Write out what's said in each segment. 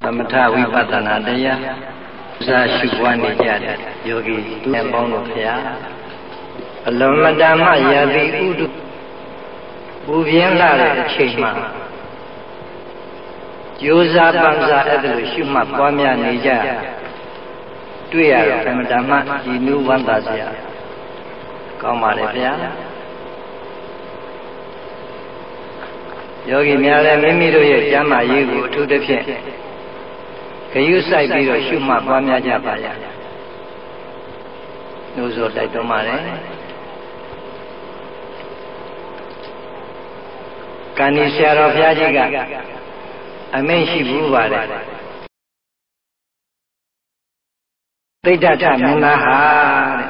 သမထဝိပဿနာတရားစာရှုပွားနေကြတဲ့ယောဂီသူများပေါင်းတို့ဖျားအလွန်မတန်မှရာသီဥတုပူပြင်းလာတဲ့အချိန်မှာကြိုးစားပန်းစားအဲ့ဒါလိုရှုမှတ်ပွားများနေကြတွေ့ရတော့အမှန်တမ်းကြည်နူးဝမ်းသာစရာကောင်းပါလေဗျာယောဂီများလည်းမိမိတို့ရဲ့ကျမ်းမာရေးကိုအထူးသဖြင့်ဂရုစိုက်ပြီးတော့ရှုမှတ်ပွားများကြပါရနှိုးဆော်တိုက်တွန်းပါတယ်ကံဒီဆရာတော်ဘုရားကြီးကအမိန့်ရှိဘူးပါတယ်သိတ္တထမင်းသားဟာတဲ့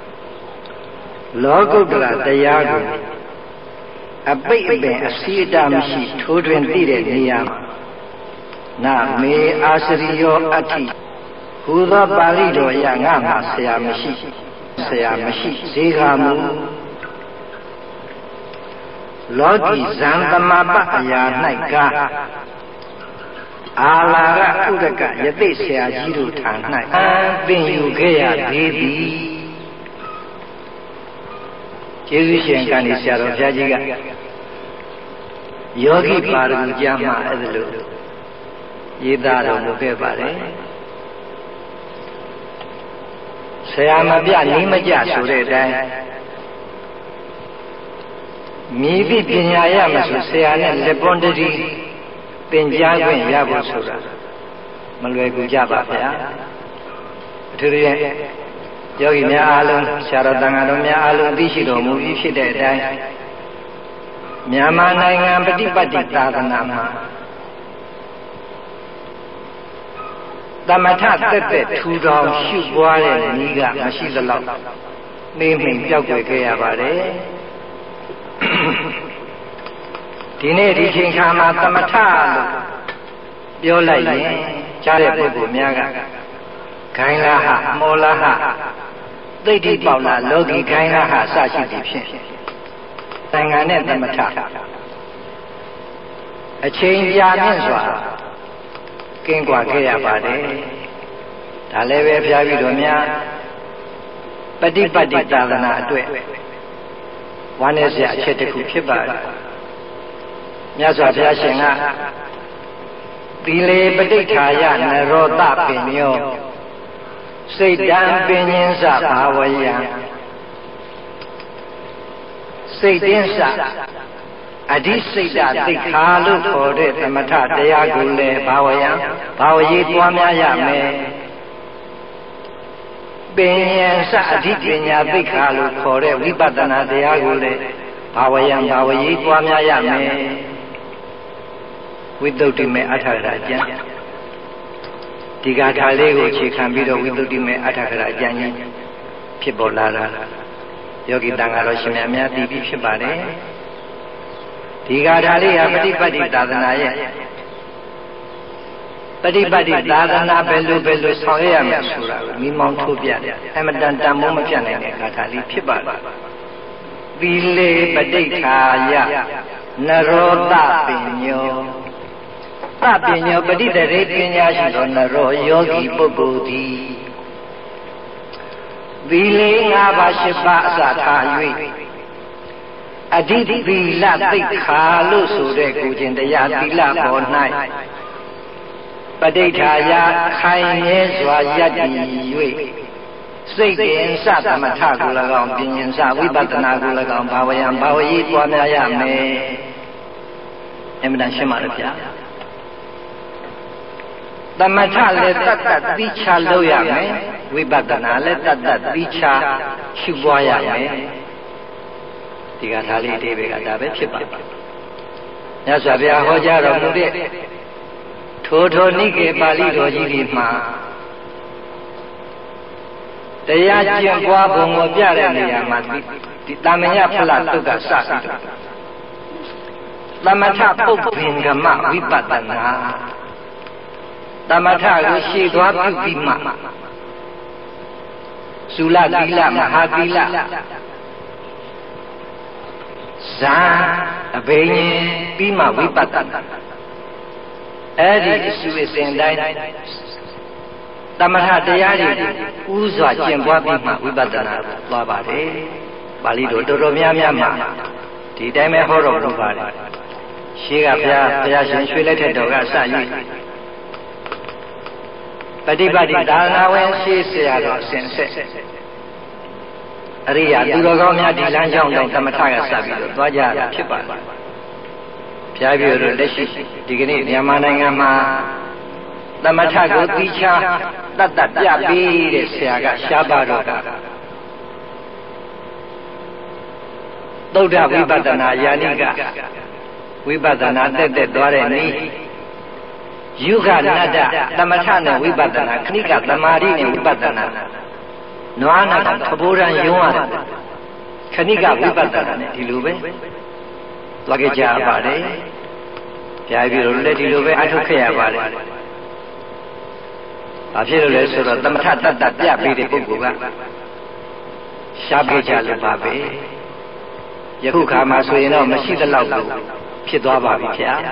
လောကုတ္တရာတရားကိုအပိတ်အပင်အစည်းအတာမရှိထိုးထွင်းသိတဲ့နေရာမှာနာမေအာစရိယောအဋ္ဌိဟူသောပါဠိတော်အရငါမှာဆရာမရှိဈေကာမူလောကီဇံသမပအရာ၌ကအာလာရဥဒကယသိဆရာကြီးတို့ထံ၌သင်ယူခဲ့ရသေးသည်ကျေးဇူးရှင်ကံဒီဆရာတော်ဘုရားကြီးကယောဂီပါရမီကျမ်းမှာအဲ့ဒါလိုရေးသားတော်မူခဲ့ပါတယ်ဆရာမပြနည်းမကြဆိုတဲ့အတိုင်းမြည်သည့်ပညာရမဆိုဆရာနဲ့လက်ပွန်တည်းသင်ကြားခွင့်ရဖို့ဆိုတာမလွယ်ကူကြပါဗျာအထူးသဖြင့်ယောဂီများအားလုံးဆရာတော်တန်ခါတော်များအားလုံးသိရှိတော်မူပြီးဖြစ်တဲ့အတိုင်းမြန်မာနိုင်ငံပฏิပတ်တိသာသနာမှာသမထတက်တက်ထူထောင်ရှုပွားတဲ့နည်းကမရှိသလောက်နှိမ့်နှိမ့်ပြောက်ွယ်ခဲ့ရပါတယ်ဒီနေ့ဒီချိန်ခါမှာသမထလို့ပြောလိုက်ရင်ကြားတဲ့ပုဂ္ဂိုလ်များကခိုင်းလားဟမောလားဟသိတိပေါက်လားလောကီခိုင်းလားဟစရှိသည်ဖြင့်နိုင်ငံနဲ့သမထအချိန်ကြာမြင့်စွာကင်းကွာခဲ့ရပါတယ်ဒါလည်းပဲဘုရားပြီးတော်များပฏิပတ်တိသာသနာအတွက်ဝမ်းနည်းစရာအချက်တစ်ခုဖြစ်ပါတယ်မြတ်စွာဘုရားရှင်ကသီလေပဋိဌာယနရောတပင်ညောစိတ်တံပင်ညင်းစဘာဝယံစိတ်တင်းစအဓိစိတ်တသိခါလို့ခေါ်တဲ့သမထတရားကိုလည်းဘာဝယံဘာဝရေးပွားများရမယ်ပင်ညံစအဓိပညာသိခါလို့ခေါ်တဲ့ဝိပဿနာတရားကိုလည်းဘာဝယံဘာဝရေးပွားများရမယ်ဝိသုဒ္ဓိမေအထာဂရကျမ်းဒီဂါထာလေးကိုအခြေခံပြီးတော့ဝိသုဒ္ဓိမေအထာဂရကျမ်းကြီးဖြစ်ပေါ်လာတာယောဂီတန်ဃာတော်ရှင်များများသိပြီးဖြစ်ပါတယ်ဒီဂါထာလေးဟာပฏิပတ်တိသာသနာရဲ့ပฏิပတ်တိသာသနာဘယ်လိုဆောင်ရွက်ရမလဲဆိုတာကိုမိမောင်းထုတ်ပြတယ်အမတန်တန်မိုးမပြတ်နိုင်တဲ့ဂါထာလေးဖြစ်ပါတယ်သီလေပဋိဌာယနရောတပင်ညောသပင်ညောပဋိတရေပညာရှိသောနရောယောဂီပုဂ္ဂိုလ်သည်သီလေ၅ပါး၈ပါးအစထား၍အဓိသီလသိက္ခာလို့ဆိုတဲ့ကိုခြင်းတရားသီလပေါ်၌ပဋိဌာယခိုင်မြဲစွာယက်တည်၍စိတ်တင်စသမထကို၎င်းပညာစဝိပဿနာကို၎င်းဘာဝယံဘာဝရေးပွားများရမယ်အမှန်တန်ရှင်းပါလေဗျာသမထလည်းတတ်တတ်သိချလုပ်ရမယ်ဝိပဿနာလည်းတတ်တတ်သိချရှုပွားရမယ်ဒီကထာလေးအဓိပ္ပာယ်ကဒါပဲဖြစ်ပါမြတ်စွာဘုရားဟောကြားတော်မူတဲ့ထိုနိကေပါဠိတော်ကြီးဒီမှာတရားကျင့်ပွားပုံကိုပြတဲ့နေရာမှာဒီတာမညဖလတုတ်ကစပြီးတော့သမထပုပ္ပင်္ဂမဝိပဿနာသမထကိုရှေ့သွားပြုပြီးမှသုလသီလမဟာသီလဇာအဘိညာဉ်ပြီးမှဝိပဿနာအဲ့ဒီအစုအစဉ်တိုင်းသမထတရားတွေဥစွာကျင့်ပွားပြီးမှဝိပဿနာသွားပါတယ်ပါဠိတော်တော်တော်များများမှာဒီတိုင်းပဲဟောတော်မူပါတယ်ရှေးကဘုရားရှင်ရွှေလက်ထက်တော်ကစ၍ပฏิပတ်တိသာသနာဝင်ရှေးဆရာတော်အစဉ်ဆက်အရိယာသူတော်ကောင်းများဒီလမ်းကြောင်းတိုင်းသမထကစပြီးတော့သွားကြတာဖြစ်ပါတယ်ဘုရားပြောလို့လက်ရှိဒီကနေ့မြန်မာနိုင်ငံမှာသမထကိုသိချာတတ်ပြပေးတဲ့ဆရာကရှားပါတော့ကသုဒ္ဓဝိပဿနာယာနိကဝိပဿနာတက်သွားတဲ့နည်းယုဂနတ္တသမထနဲ့ဝိပဿနာခဏိကသမာဓိနဲ့ဝိပဿနာနွားနာကသဘောတန်ယုံရတယ်ခဏိကဝိပဿနာနဲ့ဒီလိုပဲသွားကြကြပါတယ်ဘုရားပြလို့လည်းဒီလိုပဲအထုတ်ခဲ့ရပါတယ်ဘာဖြစ်လို့လဲဆိုတော့သမထတတ္တပြပေးတဲ့ပုဂ္ဂိုလ်ကရှားပေးကြလို့ပါပဲယခုခါမှာဆိုရင်တော့မရှိသလောက်ကိုဖြစ်သွားပါပြီဗျာ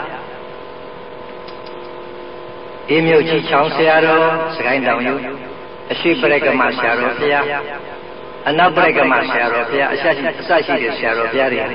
အေးမြို့ကြီးချောင်းဆရာတော်စကိုင်းတောင်ယူအရှိပရိကမဆရာတော်ဘုရားအနောက်ပရိကမဆရာတော်ဘုရားအစရှိတဲ့ဆရာတော်ဘုရားတွေ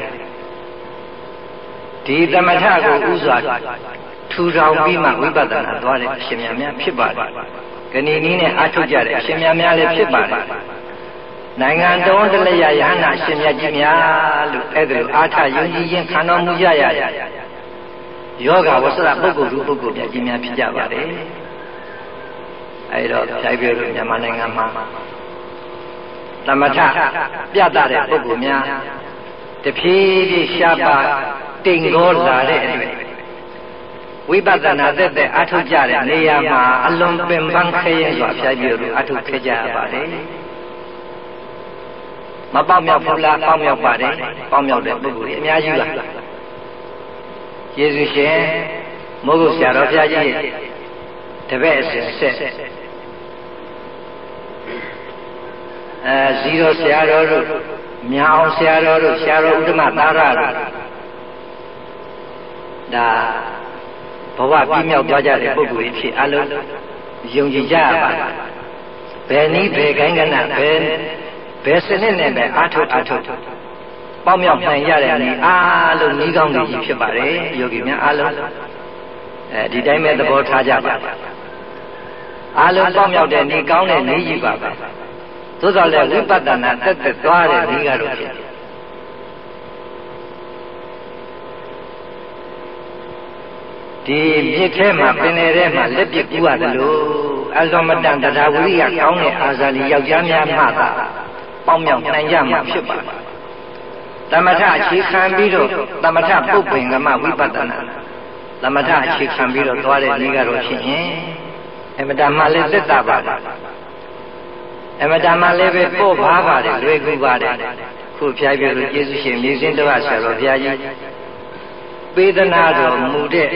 ဒီသမထကိုဥစွာထူထောင်ပြီးမှဝိပဿနာသွားတဲ့အရှင်များဖြစ်ပါတယ်ဂဏီနည်းနဲ့အထုတ်ကြတဲ့အရှင်များလည်းဖြစ်ပါတယ်နိုင်ငံတော်တလျာယဟနာရှင်မြတ်ကြီးများလို့အဲ့ဒါလိုအာထယုံကြည်ခြင်းခံတော်မူကြရယောဂဝဆရပုဂ္ဂိုလ်သူပုဂ္ဂိုလ်မြတ်ကြီးများဖြစ်ကြပါတယ်အဲ့တော့ဖြိုက်ပြလို့မြန်မာနိုင်ငံမှာသမထပြတတ်တဲ့ပုဂ္ဂိုလ်များတဖြည်းဖြည်းရှားပါတိမ်ကောလာတဲ့အတွက်ဝိပဿနာသက်အထုတ်ကြတဲ့နေရာမှာအလွန်ပင်ပန်းခရဲစွာဖြိုက်ပြလို့အထုတ်ခဲ့ကြရပါတယ်မပေါက်မြောက်ဘူးလားပေါက်မြောက်ပါတယ်ပေါက်မြောက်တဲ့ပုဂ္ဂိုလ်ကြီးအများကြီးပါယေရှုရှင်မိုးကုတ်ဆရာတော်ဘုရားကြီးတပည့်အစဉ်ဆက်ဇီရောဆရာတော်တို့မြာအောင်ဆရာတော်တို့ဆရာတော်ဥဒ္ဓမသာရတို့ဒါဘဝပြည့်မြောက်သွားကြတဲ့ပုဂ္ဂိုလ်ကြီးဖြစ်အလုံးယုံကြည်ကြရပါဘယ်နည်းဘယ်ကိုင်းကနဘယ်စနစ်နဲ့ပဲအာထုတ်ပေါက်မြောက်နိုင်ရတဲ့နေအားလုံးဤကောင်းကြီးဖြစ်ပါတယ်ယောဂီများအားလုံးဒီတိုင်းပဲသဘောထားကြပါအားလုံးပေါက်မြောက်တဲ့နေကောင်းတဲ့နေကြီးပါပဲသို့တော်လည်းဝိပဿနာတက်သွားတဲ့နေကတော့ဖြစ်ဒီမြစ်ထဲမှာပင်လယ်ထဲမှာလက်ပစ်ကူရတယ်လို့အလွန်မတန်တရားဝိရိယကောင်းတဲ့အာဇာနည်ယောက်ျားများမှသာပေါက်မြောက်နိုင်ကြမှာဖြစ်ပါတယ်သမထအခြေခံပြီးတော့သမထပုပ္ပင်ကမဝိပဿနာသမထအခြေခံပြီးတော့သွားတဲ့နည်းကတော့ဖြစ်ရင်အမတမလည်းသက်တာပါတယ်အမတမလည်းပဲပို့ပါပါတယ်လွယ်ကူပါတယ်ခုဖြားပြလို့ကျေးဇူးရှင်မြေစင်းတော်ဆရာတော်ဘုရားကြီးပေးသနာတော်မူတဲ့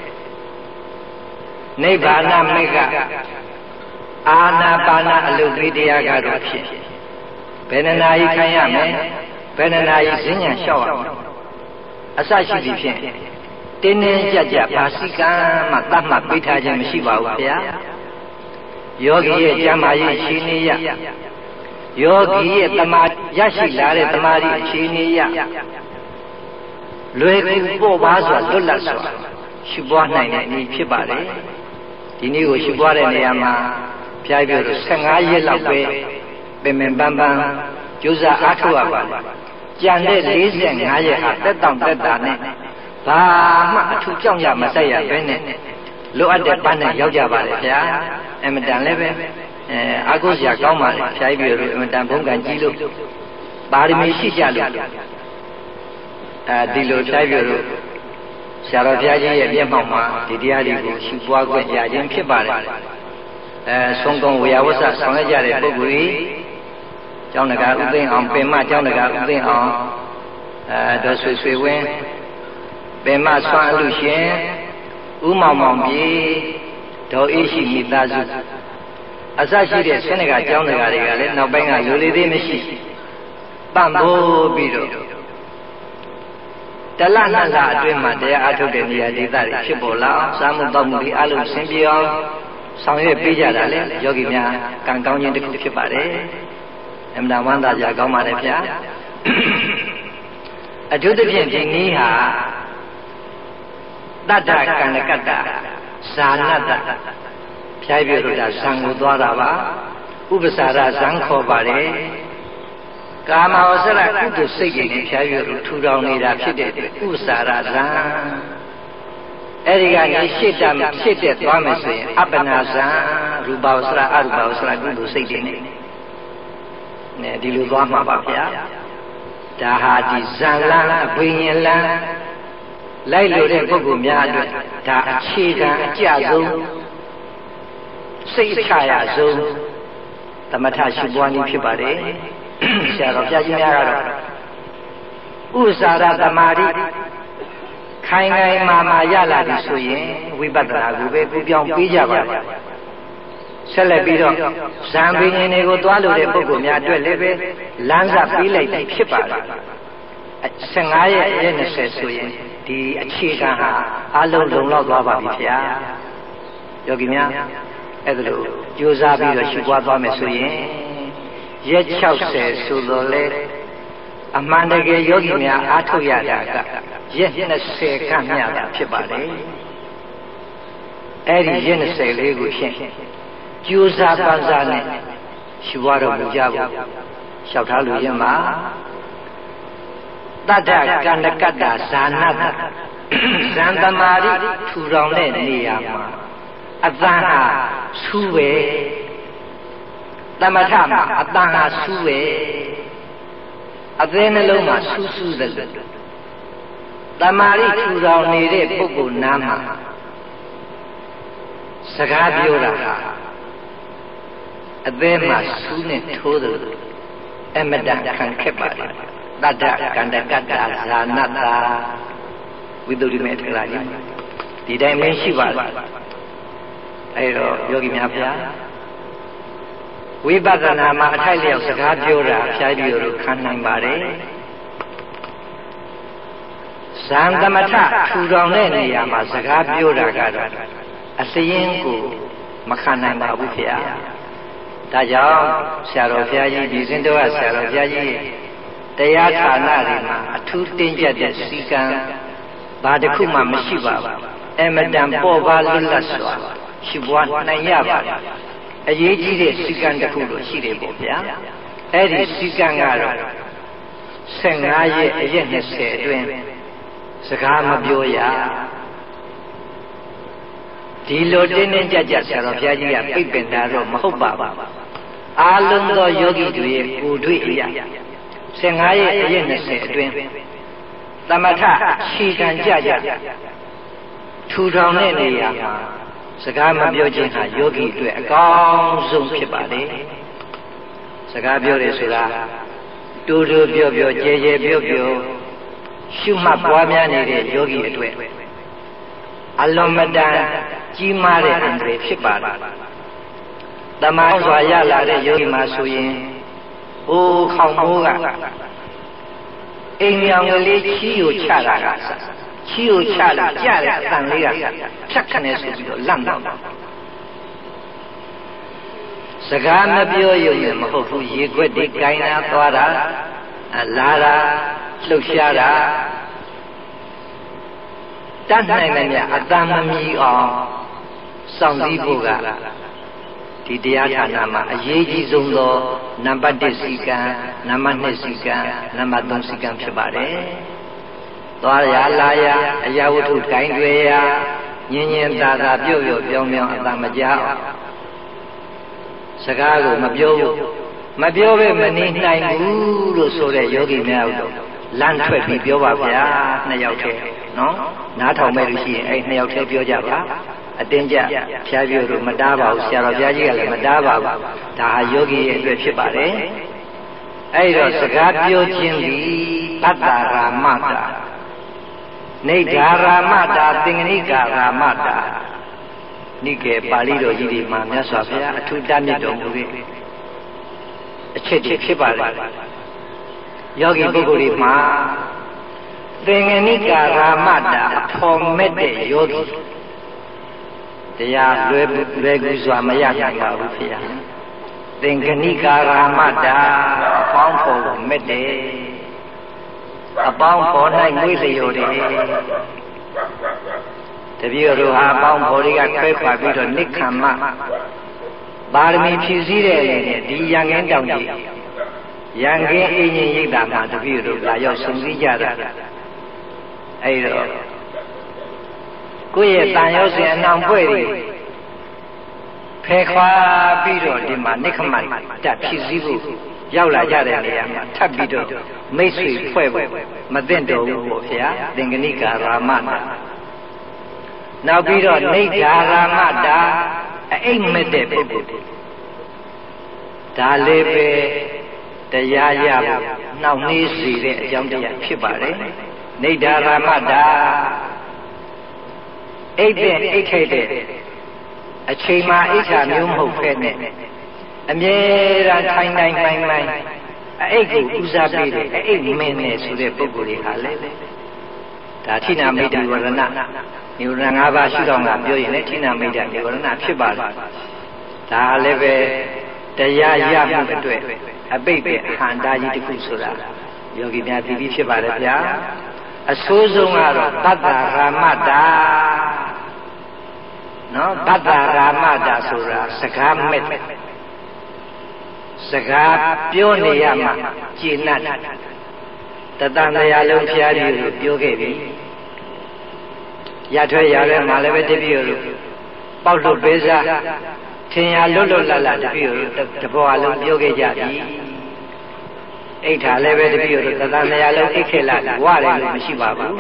နိဗ္ဗာန်မေကအာနာပါနအလုပိတရားကတော့ဖြစ်ဘယ်နှနာရီခံရမယ်ဘယ်နှနာရီဈဉ္ညာလျှောက်ရမယ်အစရှိသည်ဖြင့်တင်းတင်းကြပ်ကြပ်ဘာစီကံမှတတ်မှတ်ပေးထားခြင်းမရှိပါဘူးဗျာယောဂီရဲ့ကျမ်းမာရေးအခြေအနေရယောဂီရဲ့တမာရရှိလာတဲ့တမာရီအခြေအနေရလွယ်ကူပို့ပါစွာလွတ်လပ်စွာရှုပွားနိုင်တဲ့နည်းဖြစ်ပါတယ်ဒီနည်းကိုရှုပွားတဲ့နေရာမှာဖြားပြလို့15ရက်လောက်ပဲပင်ပန်းကြိုးစားအားထုတ်ရပါတယ်ကြံတဲ့45ရက်ဟာတက်တောင့်တက်တာနဲ့ဘာမှအထူးကြောက်ရမဆက်ရဘဲနဲ့လိုအပ်တဲ့ပန်းနဲ့ရောက်ကြပါလေဗျာအမတန်လည်းပဲအာကိုစရာကောင်းပါလေဖြားပြလို့အမတန်ဘုန်းကံကြီးလို့ပါရမီရှိကြလို့ဒီလိုဖြားပြလို့ဆရာတော်ဘုရားကြီးရဲ့မျက်မှောက်မှာဒီတရားတွေကိုရှုပွားခွင့်ရခြင်းဖြစ်ပါတယ်ဆုံးကုံဝေယဝဆဆောင်ရကြတဲ့ပုဂ္ဂိုလ်ကြီးကျောင်းတကာဥသိမ်းအောင်ပင်မကျောင်းတကာဥသိမ်းအောင်ဒေါ်ဆွေဝင်းပင်မဆွမ်းအလူရှင်ဥမောင်မောင်ပြေဒေါ်အေးရှိမိသားစုအစရှိတဲ့ဆွေးနကကျောင်းတကာတွေကလည်းနောက်ပိုင်းကလူလေးသေးမရှိပံ့ပိုးပြီးတော့တလနှစ်လအတွင်းမှာတရားအားထုတ်တဲ့နေရာဒေသတွေဖြစ်ပေါ်လာအောင်စာမှုတောက်မှုတွေအလုံးဆင်ပြေအောင်ဆောင်ရွက်ပေးကြတာလေယောဂီများကံကောင်းခြင်းတစ်ခုဖြစ်ပါတယ်အမှန်ဝမ်းသာကြကောင်းပါတယ်ဗျာအထူးသဖြင့်ဒီနည်းဟာတတ္တကန္နကတ္တဇာနတ္တဖြားပြလို့ဒါဇံကိုသွားတာပါဥပ္ပစာရဇံခေါ်ပါတယ်ကာမဝဆရကုသိုလ်စိတ်တွေနဲ့ဖြားပြလို့ထူထောင်နေတာဖြစ်တဲ့ဥပ္ပစာရဇံအဲ့ဒီကနေရှစ်တက်သွားမယ်ဆိုရင်အပ္ပနာဇံရူပဝဆရအရူပဝဆရကုသိုလ်စိတ်တွေနဲ့ဒီလိုသွားမှာပါဗျာဒါဟာဒီဇံလန်းအဘိညာဉ်လန်းလိုက်လို့တဲ့ပုဂ္ဂိုလ်များအတွက်ဒါအခြေခံအကျဆုံးစိတ်ချရဆုံးသမထရှိပွားနည်းဖြစ်ပါတယ်ဆရာတော်ဘုရားကြီးများကတော့ဥစ္စာရသမာဓိခိုင်ခိုင်မာမာရလာပြီဆိုရင်ဝိပဿနာကိုပဲကူးပြောင်းပေးကြပါဆက်လက်ပြီးတော့ဇံပင်ရှင်တွေကိုသွားလို့တဲ့ပုဂ္ဂိုလ်များအတွက်လည်းပဲလမ်းစာပေးလိုက်ပြီဖြစ်ပါတယ်15ရက်ရက်20ဆိုရင်ဒီအခြေခံဟာအလုံးလုံလောက်သွားပါပြီဗျာယောဂီများအဲ့ဒါလို့ကြိုးစားပြီးတော့ရှုပွားသွားမယ်ဆိုရင်ရက်60ဆိုတော့လေအမှန်တကယ်ယောဂီများအားထုတ်ရတာကရက်20ခန့်မြတာဖြစ်ပါတယ်အဲ့ဒီရက်20လေးကိုဖြင့်ကြိုးစားပန်းစားနဲ့ရှုပွားတော့မကြဘူးလျှောက်ထားလို့ရင်မှာတတ္တကန္နကတ္တဇာနတ္တဇံသမာဓိထူထောင်တဲ့နေရာမှာအတန်ဟာဆူးပဲသမထမှာအတန်ဟာဆူးပဲအသေးနှလုံးမှာဆူးဆူးတယ်သမာဓိထူထောင်နေတဲ့ပုဂ္ဂိုလ်နားမှာစကားပြောတာဟာအသေးမှာဆူးနဲ့ထိုးတယ်အမတန်ခံခက်ပါတယ်တတ္တကန္တကတ္တဇာနတ္တဝိသုဒ္ဓိမေထရာကြီးဒီတိုင်းမင်းရှိပါလားအဲ့တော့ယောဂီများဗျာဝိပဿနာမှာအထိုက်လျောက်စကားပြောတာဖြားပြီးတော့ခံနိုင်ပါတယ်ဇံသမထထူထောင်တဲ့နေရာမှာစကားပြောတာကတော့အစရင်ကိုမခံနိုင်ပါဘူးဗျာဒါကြောင့်ဆရာတော်ဘုရားကြီးဒီစင်တော်ကဆရာတော်ဘုရားကြီးတရားဌာနတွေမှာအထူးတင်းကျပ်တဲ့စည်းကမ်းဘာတစ်ခုမှမရှိပါဘူးအမတန်ပေါ်ပါလွတ်လပ်စွာရှိပွားနိုင်ရပါတယ်အရေးကြီးတဲ့စည်းကမ်းတစ်ခုလို့ရှိတယ်ပေါ့ဗျာအဲ့ဒီစည်းကမ်းကတော့15ရက်အရက်20အတွင်းစကားမပြောရဒီလိုတင်းတင်းကြပ်ကြပ်ဆရာတော်ဘုရားကြီးကပြိပင်တာတော့မဟုတ်ပါဘူးအာလုံးသောယောဂီတွေရဲ့ကိုယ်တွေ့အရာ15ရက်အရက်20အတွင်းသမထခြေခံကြကြထူထောင်တဲ့နေရာမှာစကားမပြောခြင်းဟာယောဂီအတွက်အကောင်းဆုံးဖြစ်ပါလေစကားပြောတယ်ဆိုတာတူတူပြောပြောကြဲကြဲပြောပြောရှုမှတ်ပွားများနေတဲ့ယောဂီအတွက်အလွန်မတန်ကြီးမားတဲ့အန္တရာယ်ဖြစ်ပါတယ်တမန်စွာရလာတဲ့ယောဂီမှာဆိုရင်အိုးခေါင်မိုးကအိမ်မြောင်ကလေးချီးကိုချတာကချီးကိုချလို့ကြတဲ့အတန်လေးကဖြတ်ခနဲ့ဆိုပြီးတော့လန့်တော့စကားမပြောရုံနဲ့မဟုတ်ဘူးရေခွက်တွေကိုင်းတာသွားတာလာတာလှုပ်ရှားတာတတ်နိုင်တယ်မြအတန်မမီအောင်စောင့်ကြည့်ဖို့ကဒီတရားဌာနမှာအရေးကြီးဆုံးသောနံပါတ်1စီကံနံပါတ်2စီကံနံပါတ်3စီကံဖြစ်ပါတယ်သွားရလာရအရာဝတ္ထုကိုင်းတွေရညင်ညင်သာသာပြုတ်ပြုတ်ပြောင်းပြောင်းအတန်မကြောက်စကားကိုမပြောဘူးမပြောပဲမနေနိုင်ဘူးလို့ဆိုတဲ့ယောဂီများတို့လမ်းထွက်ပြီးပြောပါဗျာ2ယောက်တည်းနော်နားထောင်မဲ့လို့ရှိရင်အဲ့2ယောက်တည်းပြောကြပါအတင်းကြဖျားပြတို့မတားပါဘူးဆရာတော်ဘုရားကြီးကလည်းမတားပါဘူးဒါဟာယောဂီရဲ့အတွက်ဖြစ်ပါတယ်အဲ့တော့စကားပြောခြင်းသည်တတ္တရာမတာနေဓာရာမတာသင်္ကနိကာရာမတာနိကေပါဠိတော်ကြီးတွေမှာမြတ်စွာဘုရားအထူးတတ်မြတ်တော်မူတဲ့အချက်တွေဖြစ်ပါတယ်ယောဂီပုဂ္ဂိုလ်တွေမှာသင်္ကနိကာရာမတာအဖော်မဲ့တဲ့ယောဂီတရားလွယ်ကူစွာမရနိုင်ပါဘူးဖေ။သင်္ကနိကာရာမတာအပေါင်းဖော်ကိုမဲ့တယ်အပေါင်းဖော်၌မွေးလျော်တယ်တပည့်တော်ဟာအပေါင်းဖော်တွေကခွဲခွာပြီးတော့နိက္ခမ္မပါရမီဖြည့်စည်းတဲ့အနေနဲ့ဒီရံကင်းတောင်ကြီးရံကင်းအင်းကြီးရိပ်သာမှာတပည့်တော်လာရောက်ဆုံစည်းကြတာအဲ့တော့ကိုယ့်ရဲ့တန်ရုပ်စဉ်အနှောင်ဖွဲ့တွေဖယ်ခွာပြီးတော့ဒီမှာနိက္ခမ္မတက်ဖြည့်စည်းဖို့ရောက်လာကြတဲ့နေရာမှာထပ်ပြီးတော့မိတ်ဆွေဖွဲ့ဖို့မသင့်တော်ဘူးပေါ့ဗျာသင်္ကနိကာရာမတာနောက်ပြီးတော့နိဒာရာမတာအိမ်မက်တဲ့ပုဂ္ဂိုလ်ဒါလေးပဲတရားရဖို့နှောင့်နှေးစေတဲ့အကြောင်းတရားဖြစ်ပါတယ်နိဒာရာမတာအိတ်တဲ့အိတ်ထိုက်တဲ့အချိန်မှအိတ်ချာမျိုးမဟုတ်ဖဲနဲ့အမြဲတမ်းထိုင်တိုင်းမှိုင်းအိတ်ကိုဦးစားပေးတယ်အိတ်မင်းနဲ့ဆိုတဲ့ပုဂ္ဂိုလ်တွေဟာလေဒါဌိနမိတ်္တဝရဏနိဝရဏ၅ပါးရှုထောင့်ကပြောရင်လည်းဌိနမိတ်္တနိဝရဏဖြစ်ပါလားဒါလည်းပဲတရားရမှုအတွက်အပိတ်ပဲဟန္တာကြီးတစ်ခုဆိုတာယောဂီများသိပြီးဖြစ်ပါတယ်ဗျာအဆိုးဆုံးကတော့တတ္တရာမတာနော်တတ္တရာမတာဆိုတာစကားမဲ့စကားပြောနေရမှာကျေနပ်တတန်တရားလုံးဖျားကြီးလို့ပြောခဲ့ပြီရထွက်ရတဲ့မှာလည်းပဲတပည့်တို့ပေါက်လို့ပေးစားထင်ရလွတ်လွတ်လပ်လပ်တပည့်တို့တဘောအလုံးပြောခဲ့ကြပြီအိဋ္ဌာလည်းပဲတပည့်တို့တတန်တရားလုံးအိတ်ခဲ့လာဝရတယ်လို့မရှိပါဘူး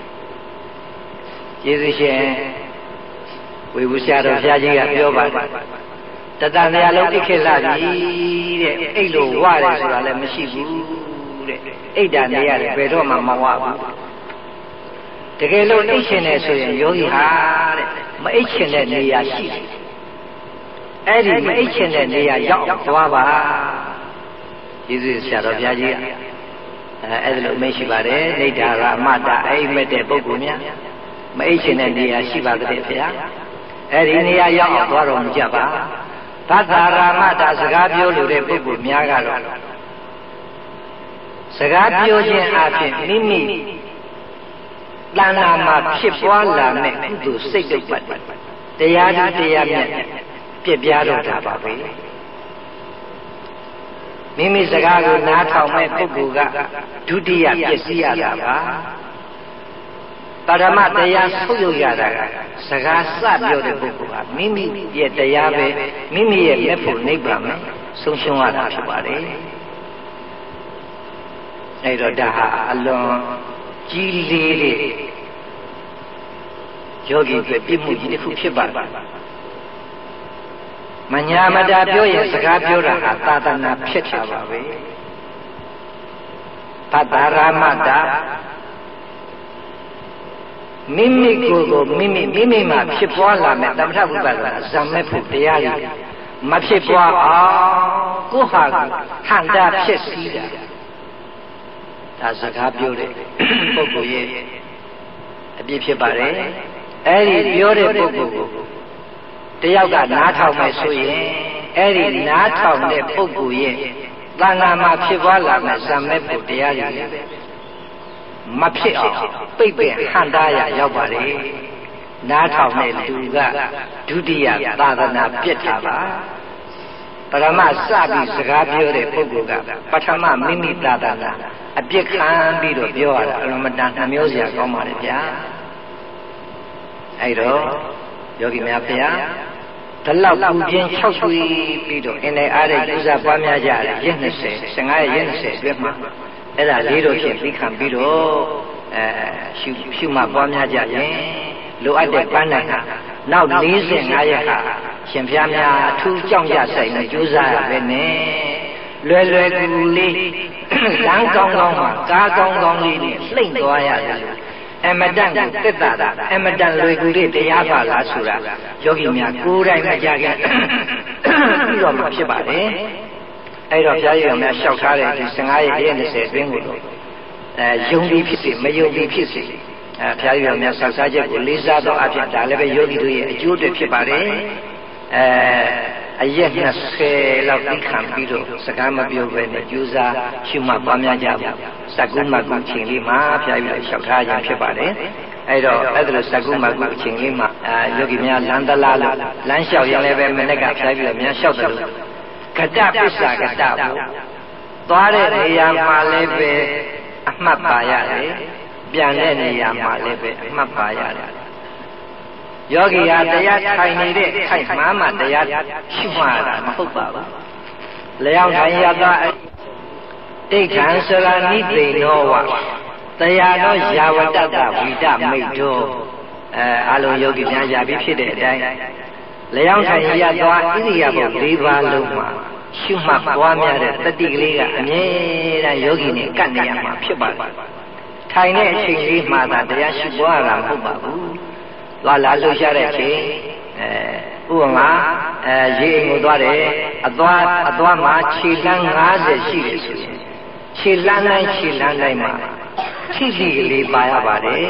ကျေးဇူးရှင်ဝေဘူးဆရာတော်ဘုရားကြီးကပြောပါတယ်တတန်တရားလုံးအိတ်ခဲ့လာပြီတဲ့အိတ်လို့ဝရတယ်ဆိုတာလည်းမရှိဘူးတဲ့အိဋ္ဌာနေရတယ်ဘယ်တော့မှမဝဘူးတကယ်လို့အိတ်ရှင်နေဆိုရင်ယောဂီဟာတဲ့မအိတ်ရှင်တဲ့နေရာရှိတယ်အဲ့ဒီမအိတ်ရှင်တဲ့နေရာရောက်သွားပါကျေးဇူးဆရာတော်ဘုရားကြီးအဲ့ဒါလိုမရှိပါတယ်နိဒာရအမတာအိမ်မဲ့တဲ့ပုဂ္ဂိုလ်များမအိတ်ရှင်တဲ့နေရာရှိပါတဲ့ဗျာအဲ့ဒီနေရာရောက်အောင်သွားတော်မူကြပါသတ္တရာမတာစကားပြောလို့တဲ့ပုဂ္ဂိုလ်များကတော့စကားပြောခြင်းအပြင်မိမိတဏ္ဍာမှာဖြစ်ပွားလာတဲ့ကုသိုလ်စိတ်တုပ်ပတ်တရားဓုတရားမြတ်ပြည့်ပြားတော့တာပါပဲမိမိစကားကိုနားထောင်မဲ့ပုဂ္ဂိုလ်ကဒုတိယပစ္စည်းရတာပါပရမတရားဆုပ်ယုတ်ရတာကစကားစပြောတဲ့ပုဂ္ဂိုလ်ကမိမိရဲ့တရားပဲမိမိရဲ့လက်ဖို့နိဗ္ဗာန်မှာဆုံးရှုံးရတာဖြစ်ပါတယ်အဲ့တော့ဒါဟာအလွန်ကြီးလေးတဲ့ယောဂီတွေပြည့်မှုကြီးတစ်ခုဖြစ်ပါတယ်မညာမတာပြောရင်စကားပြောတာဟာသာသနာဖြစ်တာပါပဲသတ္တရာမတာမိမိကိုယ်ကိုမိမိမှာဖြစ်ပွားလာမဲ့သမထဝိပဿနာဇံမဲ့ဖို့တရားကြီးမဖြစ်ပွားအောင်ကိုယ်ဟာဟန္တာဖြစ်စည်းတာဒါစကားပြောတဲ့ပုဂ္ဂိုလ်ရဲ့အပြစ်ဖြစ်ပါတယ်အဲ့ဒီပြောတဲ့ပုဂ္ဂိုလ်ကိုတယောက်ကနားထောင်မယ်ဆိုရင်အဲ့ဒီနားထောင်တဲ့ပုဂ္ဂိုလ်ရဲ့သံဃာမှာဖြစ်ပွားလာမဲ့ဇံမဲ့ဖို့တရားကြီးမဖြစ်အောင်ပိတ်ပင်ဟန့်တားရရောက်ပါလေနားထောင်တဲ့လူကဒုတိယသာသနာပြစ်တာပါပရမစပြီးစကားပြောတဲ့ပုဂ္ဂိုလ်ကပထမမိမိသာသနာအပြစ်ခံပြီးတော့ပြောရတာအလွန်မတန်နှမျိုးစရာကောင်းပါလေဗျာအဲ့တော့ယောဂီများဗျာဒီလောက်ပူပြင်း၆ဆွေးပြီးတော့အင်းနဲ့အားတဲ့ဥစ္စာပွားများကြတယ်ရက်20 15ရက်20အတွင်းမှာအဲ့ဒါလေးတို့ဖြင့်ပြီးခံပြီးတော့ရှုမှပွားများကြရင်လိုအပ်တဲ့ပန်းနိုင်ဟာနောက်45ရက်ဟာရှင်ဖျားများအထူးကြောင့်ကြဆိုင်နဲ့ကြိုးစားရပဲနဲ့လွယ်လွယ်ကူကူလေးလမ်းကောင်းကောင်းမှာကားကောင်းကောင်းလေးနဲ့လှိမ့်သွားရတယ်အမတန်ကိုတက်တာအမတန်လွယ်ကူလေးတရားပါလားဆိုတာယောဂီများကိုယ်တိုင်မကြခင်ပြီးတော့မှဖြစ်ပါတယ်အဲ့တော့ဘုရားကြီးကများလျှောက်ထားတဲ့ဒီ15ရက်20အတွင်းကိုယုံကြည်ဖြစ်စေမယုံကြည်ဖြစ်စေဘုရားကြီးတော်များဆောက်စားချက်ကိုလေးစားသောအဖြစ်ဒါလည်းပဲယောဂီတို့ရဲ့အကျိုးတွေဖြစ်ပါတယ်အရက်20လောက်သိခံပြီးတော့စကားမပြောဘဲနဲ့ကြိုးစားရှုမှတ်ပွားများကြပါစကုမကုအချိန်လေးမှာဘုရားကြီးတော်လျှောက်ထားခြင်းဖြစ်ပါတယ်အဲ့တော့အဲ့ဒါလို့စကုမကုအချိန်လေးမှာယောဂီများလမ်းသလားလို့လမ်းလျှောက်ရင်လည်းပဲမနေ့ကဘုရားကြီးတော်များလျှောက်တယ်လို့ကတ္တပစ္စာကတ္တကိုသွားတဲ့နေရာမှာလည်းပဲအမှတ်ပါရတယ်ပြန်တဲ့နေရာမှာလည်းပဲအမှတ်ပါရတယ်ယောဂီဟာတရားထိုင်နေတဲ့ခိုက်မှမှတရားရှိမှတာမဟုတ်ပါဘူးလျောင်းထိုင်ရသောဒိဋ္ဌံစရဏိသိနောဝတရားတော်ယာဝတ္တဝိဒမိတ်တော်အလုံးယောဂီများယာပြီးဖြစ်တဲ့အတိုင်းလျောင်းထိုင်ရသောဣရိယာပု၄ပါးလုံးမှာရှုမှတ်ပွားများတဲ့တတိကလေးကအမြဲတမ်းယောဂီနဲ့ကပ်နေရမှာဖြစ်ပါတယ်ထိုင်တဲ့အချိန်လေးမှသာတရားရှုပွားရတာမဟုတ်ပါဘူးသွားလာလှုပ်ရှားတဲ့အချိန်ဥပမာရေအိမ်ကိုသွားတယ်အသွားမှာခြေလမ်း50ရှိတယ်ဆိုရင်ခြေလမ်းတိုင်းမှာထိတိကလေးပါရပါတယ်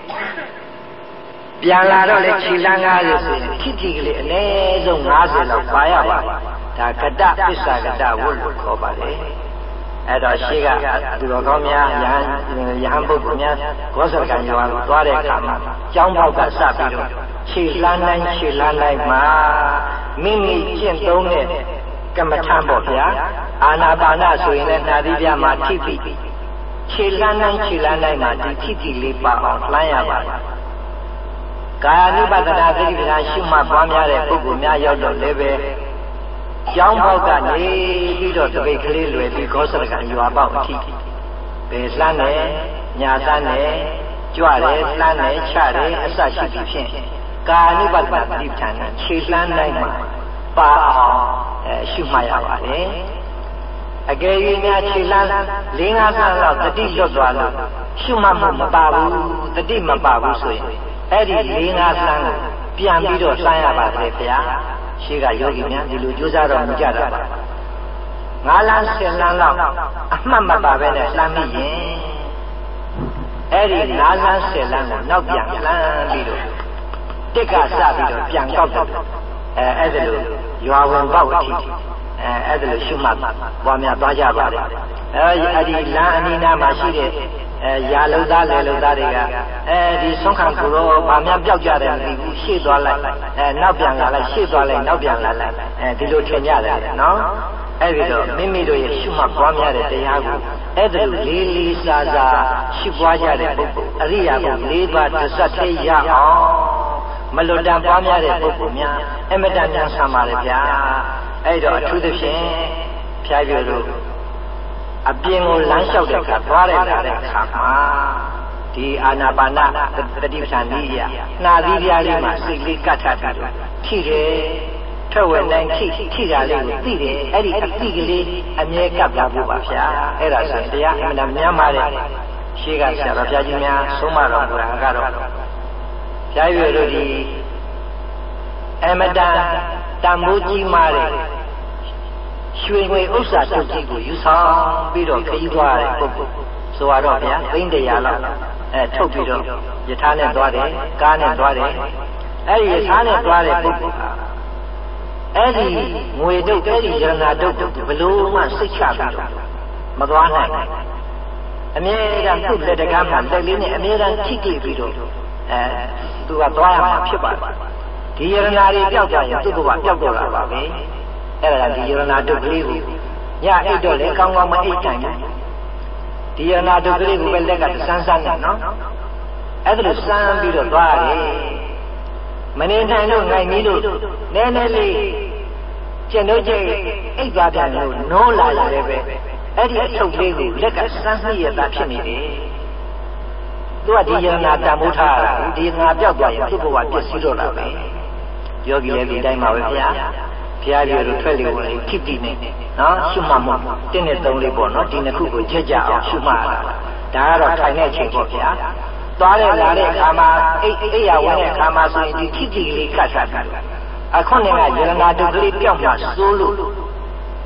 ပြန်လာတော့လေခြေလမ်း50ဆိုရင်ထိတိကလေးအနည်းဆုံး50လောက်ပါရပါတယ်ဒါကတ္တပစ္စာကတ္တဝတ်လို့ခေါ်ပါတယ်အဲ့တော့ရှေ့ကသူတော်ကောင်းများယဟန်ပုဂ္ဂိုလ်များဘောဇရကံရွာကိုသွားတဲ့အခါမှာကျောင်းပေါက်ကစပြီးတော့ခြေလမ်းတိုင်းမှာမိမိကျင့်သုံးတဲ့ကမ္မထပေါ့ဗျာအာနာပါနဆိုရင်လည်းနှာသီးပြမှာထိပ်ပြီးခြေလမ်းတိုင်းမှာဒီထိပ်လေးပါအောင်လှမ်းရပါတယ်ကာယ ानु ပဒနာသတိပဋ္ဌာန်ရှုမှတ်ပွားများတဲ့ပုဂ္ဂိုလ်များရောက်တော့လည်းပဲကျောင်းပေါက်ကနေပြီးတော့တပိတ်ကလေးလွယ်ပြီးဂောစရကံရွာပေါက်အထိပဲလှမ်းတယ်ညာလှမ်းတယ်ကြွတယ်လှမ်းတယ်ချတယ်အစရှိပြီးဖြင့်ကာယ ानु ပဒနာသတိပဋ္ဌာန်ခြေလှမ်းတိုင်းမှာပါအောင်ရှုမှတ်ရပါတယ်အကယ်၍များခြေလှမ်း4-5ဆန်းလောက်တတိလွတ်သွားလို့ရှုမှတ်မှုမပါဘူးတတိမပါဘူးဆိုရင်အဲ့ဒီ4-5ဆန်းကိုပြန်ပြီးတော့လှမ်းရပါတယ်ဗျာရှေ့ကယောဂီများဒီလိုကြိုးစားတော့မကြတာပါ9 လမ်း10 လမ်းလောက်အမှတ်မပါပဲနဲ့လှမ်းမိရင်အဲ့ဒီ9 လမ်း10 လမ်းကိုနောက်ပြန်လှမ်းပြီးတော့တစ်ကစပြီးတော့ပြန်ကောက်တယ်အဲ့ဒါလိုရွာဝင်ပေါက်အထိအဲ့ဒါလိုရှုမှတ်ပွားများသွားကြပါတယ်အဲ့ဒီလမ်းအနီးနားမှာရှိတဲ့ရာလုံသားလေလုံသားတွေကဒီဆုံးခံကိုတော့ဗာများပျောက်ကြတယ်မသိဘူးရှေ့သွားလိုက်နောက်ပြန်လာလိုက်ရှေ့သွားလိုက်နောက်ပြန်လာလိုက်ဒီလိုထင်ကြတယ်နော်အဲ့ဒီတော့မိမိတို့ရဲ့ရှုမှတ်ပွားများတဲ့တရားကိုအဲ့ဒါလိုလေးလေးစားစားရှုပွားကြတဲ့ပုဂ္ဂိုလ်အရိယာပုဂ္ဂိုလ်၄ပါးတစ်ဆက်တည်းရအောင်မလွတ်တမ်းပွားများတဲ့ပုဂ္ဂိုလ်များအမတန်များဆံပါလေဗျာအဲ့တော့အထူးသဖြင့်ဖျားပြလို့အပြင်ကိုလမ်းလျှောက်တဲ့အခါသွားရလာတဲ့အခါမှာဒီအာနာပါနတတိပဋ္ဌာန်ကြီးရနှာသီးပြားလေးမှာစိတ်လေးကတ်ထပ်ပြီးတော့ထိတယ်ထွက်ဝင်တိုင်းထိတာလေးကိုသိတယ်အဲ့ဒီအသိကလေးအမြဲကပ်ပြဖို့ပါဗျာအဲ့ဒါဆိုရင်တရားအမှန်တမ်းများပါတယ်ရှေးကဆရာတော်ဘုရားကြီးများဆုံးမတော်မူတာကတော့ဘုရားရွယ်တို့ဒီအမှန်တမ်းတန်ဖိုးကြီးမားတဲ့ရွှေငွေဥစ္စာတုတ်ကြီးကိုယူဆောင်ပြီးတော့ခရီးသွားတဲ့ပုဂ္ဂိုလ်ဆိုတော့ဗျာသိန်း100လောက်ထုတ်ပြီးတော့ယထာနဲ့သွားတယ်ကားနဲ့သွားတယ်အဲ့ဒီယထာနဲ့သွားတဲ့ပုဂ္ဂိုလ်ဟာအဲ့ဒီငွေတုတ်အဲ့ဒီရဏတုတ်ဘလို့မှစိတ်ချပြီးတော့မသွားနိုင်အမြဲတမ်းသူ့လက်တကားမှာလက်လေးနဲ့အမြဲတမ်းထိတွေ့ပြီးတော့သူကသွားရမှာဖြစ်ပါတယ်ဒီရဏတွေပျောက်ကြရင်သူ့ဘဝပျောက်တော့တာပါပဲအဲ့ဒါဒီယရဏတုတ်ကလေးကိုညအိတ်တော့လေကောင်းကောင်းမအိတ်နိုင်ဘူးဒီယရဏတုတ်ကလေးကိုပဲလက်ကစမ်းနဲ့နော်အဲ့ဒါလိုစမ်းပြီးတော့သွားရတယ်မနေနိုင်လို့ငိုင်ပြီးလို့နည်းနည်းလေးကျင်တို့ကျအိတ်သွားတယ်လို့နိုးလာရတယ်ပဲအဲ့ဒီအထုပ်လေးကိုလက်ကစမ်းရတာဖြစ်နေတယ်သူကဒီယရဏတန်ဖိုးထားရတာဒီငါပြောက်သွားရင်သူ့ဘဝပြည့်စည်တော့တာပဲယောဂီလည်းဒီတိုင်းပါပဲဗျာဘုရားပြောလို့ထွက်လေဝင်လေခိတိနဲ့နော်ရှုမှတ်မှု1 နဲ့ 3လေးပေါ့နော်ဒီနှစ်ခုကိုချက်ကြအောင်ရှုမှတ်ရတာဒါကတော့ထိုင်တဲ့အချိန်ပေါ့ဗျာသွားတဲ့လာတဲ့အခါမှာအိယာဝင်တဲ့အခါမှာဆိုရင်ဒီခိတိလေးကတ်ထားတာအခုနဲ့ကယရဏတုတ်ကလေးပြောက်မှစိုးလို့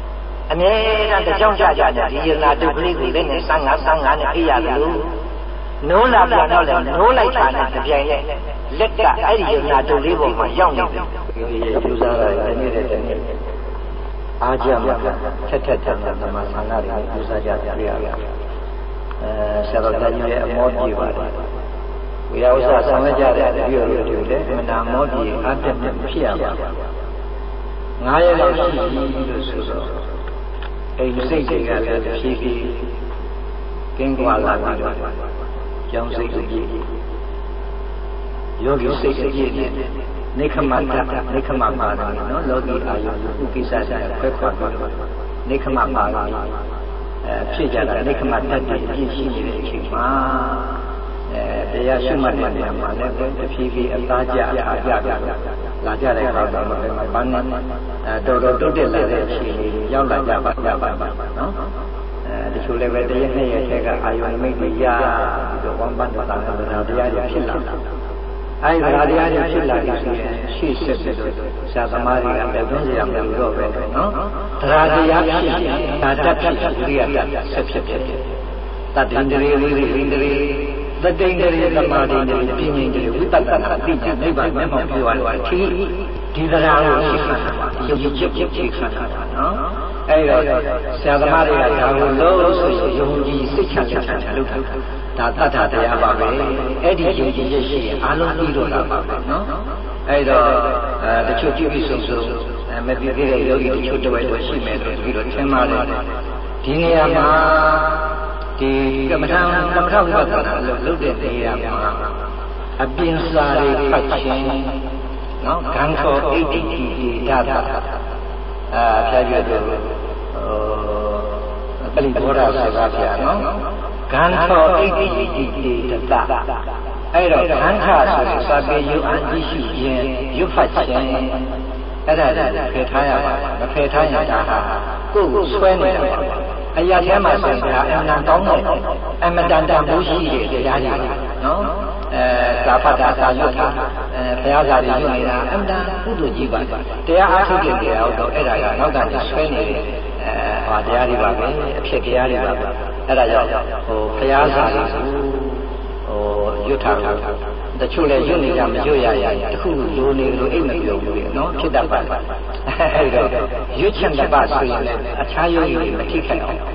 အမြဲတမ်းကြောင်ကြကြဒီယနာတုတ်ကလေးကိုလက်နဲ့ဆန်းငါနဲ့အေးရတယ်လို့နိုးလာပြန်တော့လေနိုးလိုက်တာနဲ့ကြိုင်နဲ့လက်ကအဲ့ဒီယနာတုတ်လေးပေါ်မှာရောက်နေတယ်ကျူးစားတာတနေ့တဲ့နေ့အားကြမှာထက်သမဆန္ဒတွေကျူးစားကြတွေ့ရတယ်ဆရာတော်ကြီးရဲ့အမောပြေပါတယ်ဝိယဥစ္စာဆောင်ရွက်ကြတဲ့ပြီးတော့ဒီလေမနာမောပြေအပြတ်ဖြစ်ရပါ9ရက်လောက်ရှိပြီလို့ဆိုတော့အိမ်စိတ်တွေကလည်းဖြည်းဖြည်းကင်းကွာလာပြီးတော့ကျောင်းစိတ်ကြီးယောဂီစိတ်ကြီးနဲ့နိခမတနိခမပါဒနော်လောကီအာယုဥကိစ္စဆိုင်ခွဲခွာပြီးနိခမပါဒဖြစ်ကြတာနိခမတတ်တဲ့အဖြစ်ရှိနေတဲ့အချိန်မှာတရားရှိမှတ်တဲ့နေရာမှာလည်းတဖြည်းဖြည်းအသားကျအားကြပြီးလာကြတဲ့အခါတော့လည်းပန်းနဲ့တော်တော်တိုးတက်လာတဲ့အခြေအနေရောက်လာကြပါနော်တချို့လည်းပဲတရားနဲ့ရဲ့ထဲကအာယုန်မိတ်တွေရပြီးတော့ဝမ်းပန်းတာနဲ့တရားတွေဖြစ်လာအဲဒီတရားတွေဖြစ်လာပြီဆိုရင်ရှေ့ဆက်ပြီးတော့ဆရာသမားတွေကတက်သွင်းကြရမယ်လို့ပဲနော်တရားဖြစ်ဒါတတ်ဖြစ်ဝိရိယတတ်ဆက်ဖြစ်တတ္တိန္ဒြေဝိရိယန္ဒြေသတ္တိန္ဒြေသမာဓိန္ဒြေပညာန္ဒြေဝိပဿနာအသိဉာဏ်နိဗ္ဗာန်မျက်မှောက်ပြုရတဲ့ဒီတရားကိုရှိခါတာယုံကြည်ချက်ရှိခါတာနော်အဲ့တော့ဆရာသမားတွေကဒါကိုလို့ဆိုရင်ယုံကြည်စိတ်ချလုပ်တာဒါတတ်တာတရားပါပဲအဲ့ဒီယုံကြည်ချက်ရှိရင်အားလုံးပြီးတော့တာပါပဲနော်အဲ့တော့တချို့ကြည့်ပြီးဆုံးမပြည့်တဲ့ယောဂီတချို့တစ်ဝက်တော့ရှိမယ်လို့ပြီးတော့ထင်ပါတယ်ဒီနေရာမှာဒီကမ္မထာဝိပဿနာလို့လုပ်တဲ့နေရာမှာအပြင်စာတွေဖတ်ခြင်းနော်ဂန်ခောဣတိတိဓာတာဖြာပြတော့ပလိဘောဓဆရာပြနော်ဂန်ခောဣတိတိဓာတာအဲ့တော့ဂန်ခဆိုတဲ့စာပေရုပ်အကြည့်ရှုခြင်းရုပ်ဖတ်ခြင်းအဲ့ဒါဖယ်ထားရပါမဖယ်ထားရင်ဒါဟာကိုယ်ကိုဆွဲနေတာပါအရာထဲမှာဆိုရင်ဒါအမှန်ကောင်းတဲ့အမတန်တန်မိုးရှိတဲ့တရားတွေနော်သာဖတ်တာသာရွတ်တာဘုရားစာတွေရွတ်နေတာအမှန်တန်ကုသိုလ်ကြီးပါတရားအားထုတ်တဲ့တရားတော့အဲ့ဒါကနောက်ကနေဆွဲနေတဲ့ဟာတရားတွေပါပဲအဖြစ်တရားတွေပါပဲအဲ့ဒါကြောင့်ဘုရားစာတွေရွတ်ထားတာတချို့လည်းရွတ်နေကြမရွတ်ရတခုလိုနေလို့အိတ်မပြောဘူးလေနော်ဖြစ်တတ်ပါလားအဲ့တော့ရွတ်ချက်တစ်ပါးဆိုရင်လည်းအခြားယောဂီတွေမထိခိုက်အောင်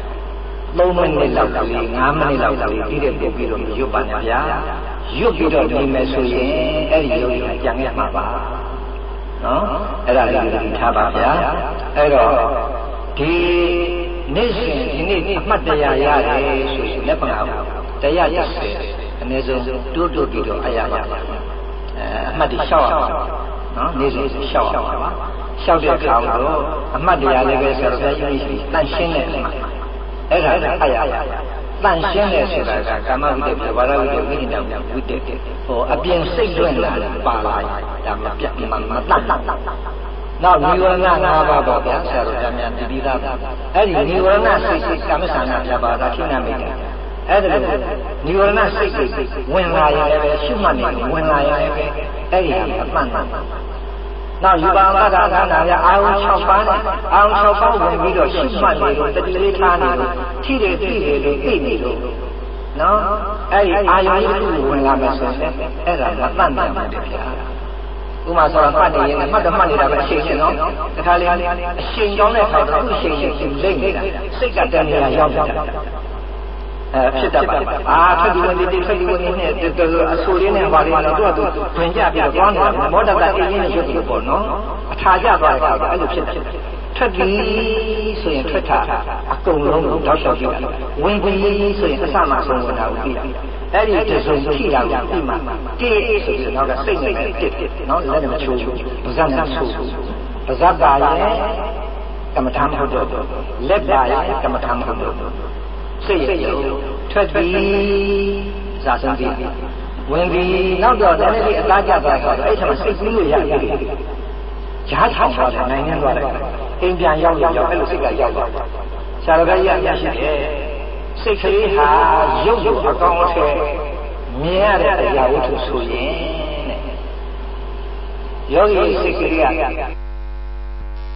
3မိနစ်လောက်ကလေး5မိနစ်လောက်ကလေးပြီးတဲ့ပုံပြီးတော့ရွတ်ပါနဲ့ဗျာရွတ်ပြီးတော့နေမယ်ဆိုရင်အဲ့ဒီယောဂီကကြံရမှာပါနော်အဲ့ဒါလေးကိုထားပါဗျာအဲ့တော့ဒီနေ့စဉ်ဒီနေ့အမှတ်တရရတယ်ဆိုရင်လက်ပံတရား30အနည်းဆုံးတိုးပြီးတော့အရာပါအမှတ်တရလျှောက်အောင်နော်နေ့စဉ်လျှောက်အောင်ပါလျှောက်တဲ့အခါတော့အမှတ်တရားလည်းပဲဆရာတော်ဘုရားကြီးရှိတန်ရှင်းတဲ့အမှတ်အဲ့ဒါလည်းအရာတန်ရှင်းတယ်ဆိုတာကကာမဝိတ္တဝါရဝိတ္တဝိညာဉ်ဝိတ္တအပြင်စိတ်လွင့်လာပါလာဒါမပြတ်မတတ်နောက်နိဝရဏ၅ပါးပေါ့ဗျာဆရာတော်များများဒီသားအဲ့ဒီနိဝရဏစိတ်ကာမဆန္ဒပြပါတာခိဏမိတ်တယ်အဲ့ဒါလို့နိဝရဏစိတ်ဝင်လာရင်လည်းရှုမှတ်နေဝင်လာရင်လည်းအဲ့ဒီအမှန်မှန်နောက်ယူပါမတာခန္ဓာရအာယု6ပါးနဲ့အာယု6ပါးဝင်ပြီးတော့ရှုမှတ်နေလို့တတိလေးထားနေလို့ထိတယ်လို့သိနေလို့နော်အဲ့ဒီအာယုတစ်ခုဝင်လာမယ်ဆိုရင်အဲ့ဒါမတတ်နိုင်ဘူးဗျာဥမာဆိုတော့မှတ်နေရင်မှတ်တော့မှတ်နေတာပဲအရှိန်ရှင်နော်တခါလေအရှိန်ကြောင်းတဲ့အခါတော့အရှိန်ရှင်လိမ့်နေတာစိတ်ကတည်းကရောက်နေတာဖြစ်တတ်ပါထွက်ဒီဝင်ဒီထွက်ဒီဝင်နဲ့အဆူလေးနဲ့ပါလေးတော့သူကဝင်ကြပြီးတော့ကောင်းနေတာမောဒတာအင်းကြီးနဲ့ရွတ်ပြီးပေါ့နော်အထာကျသွားတဲ့အခါတော့အဲ့လိုဖြစ်တယ်ထွက်ပြီးဆိုရင်ထွက်တာအကုန်လုံးကိုတောက်လျှောက်ကြည့်တာဝင်ပြီးဆိုရင်အစမှဆုံးဝင်တာကိုပြီးအဲ့ဒီတစုံထိတာကိုပြီးမှတိဆိုပြီးတော့ကစိတ်နဲ့တစ်နော်လက်နဲ့မချိုးဘူးပါးစပ်နဲ့ချိုးပါးစပ်ပါရဲ့ကမ္မထာမဟုတ်တော့လက်ပါရဲ့ကမ္မထာမဟုတ်တော့စိတ်ရုံထွက်ပြီးဇာဆုံးပြီးဝင်ပြီးနောက်တော့တနေ့လေးအသားကျသွားတော့အဲ့ထမှာစိတ်ကူးလို့ရပြီကြားထောင်သွားတယ်နိုင်ငံသွားတယ်အိမ်ပြန်ရောက်အဲ့လိုစိတ်ကရောက်သွားဆရာတော်ကြီးအများရှိတယ်စိတ်ကလေးဟာရုပ်အကောင်းအထည်မြင်ရတဲ့တရားဝတ္ထုဆိုရင်တဲ့ယောဂီစိတ်ကလေးက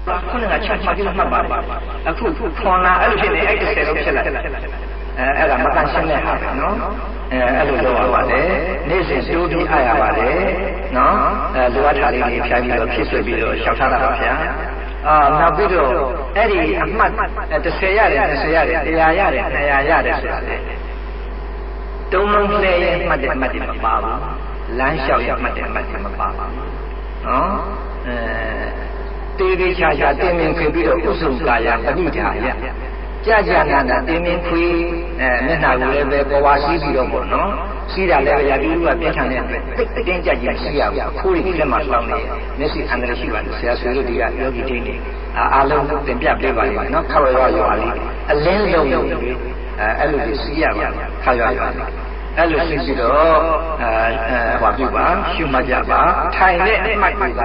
ခုနကချက်မှတ်ပြီးမှတ်ပါလေအခုခွန်လာအဲ့လိုဖြစ်နေအဲ့30လုံးဖြစ်လိုက်အဲ့ဒါမတန်ရှင်းတဲ့ဟာပဲနော်အဲ့လိုလုပ်ရပါတယ်နေ့စဉ်တိုးပြီးအားရပါတယ်နော်လိုအပ်တာလေးတွေဖြားပြီးတော့ဖြစ်ဆွပြီးတော့ရှောက်ထားတာပါဗျာနောက်ပြီးတော့အဲ့ဒီအမှတ်30ရတယ်20ရတယ်100ရတယ်200ရတယ်ဆိုတာလေတုံးလုံးလဲရဲ့မှတ်တဲ့အမှတ်တွေမပါဘူးလမ်းလျှောက်ရဲ့မှတ်တဲ့အမှတ်တွေမပါဘူးနော်တေးသေးချာချာတင်းမြင်ခွေပြီးတော့ဥစုကာယပဏိဒါယကြာနာနာတင်းမြင်ခွေမျက်နှာကိုလည်းပဲပေါ်ဝါစီးပြီးတော့ပေါ့နော်စီးတာလည်းပဲရာပြီးကပြင်းထန်တဲ့အတွက်တိတ်တင်းကြကြီးစီးရဘူးခိုးရီလက်မှာလောင်းနေမျက်စိခံတယ်ရှိပါတယ်ဆရာဆွေတို့ဒီကယောဂီတင်းနေအားလုံးတင်ပြပေးပါလိမ့်မယ်နော်ခောက်ရွာလေးအလင်းလုံးလုံးအဲ့လိုကြီးစီးရပါခောက်ရွာအဲ့လိုစီးပြီးတော့ဟောပြုပါရှုမှတ်ကြပါထိုင်တဲ့အမှတ်က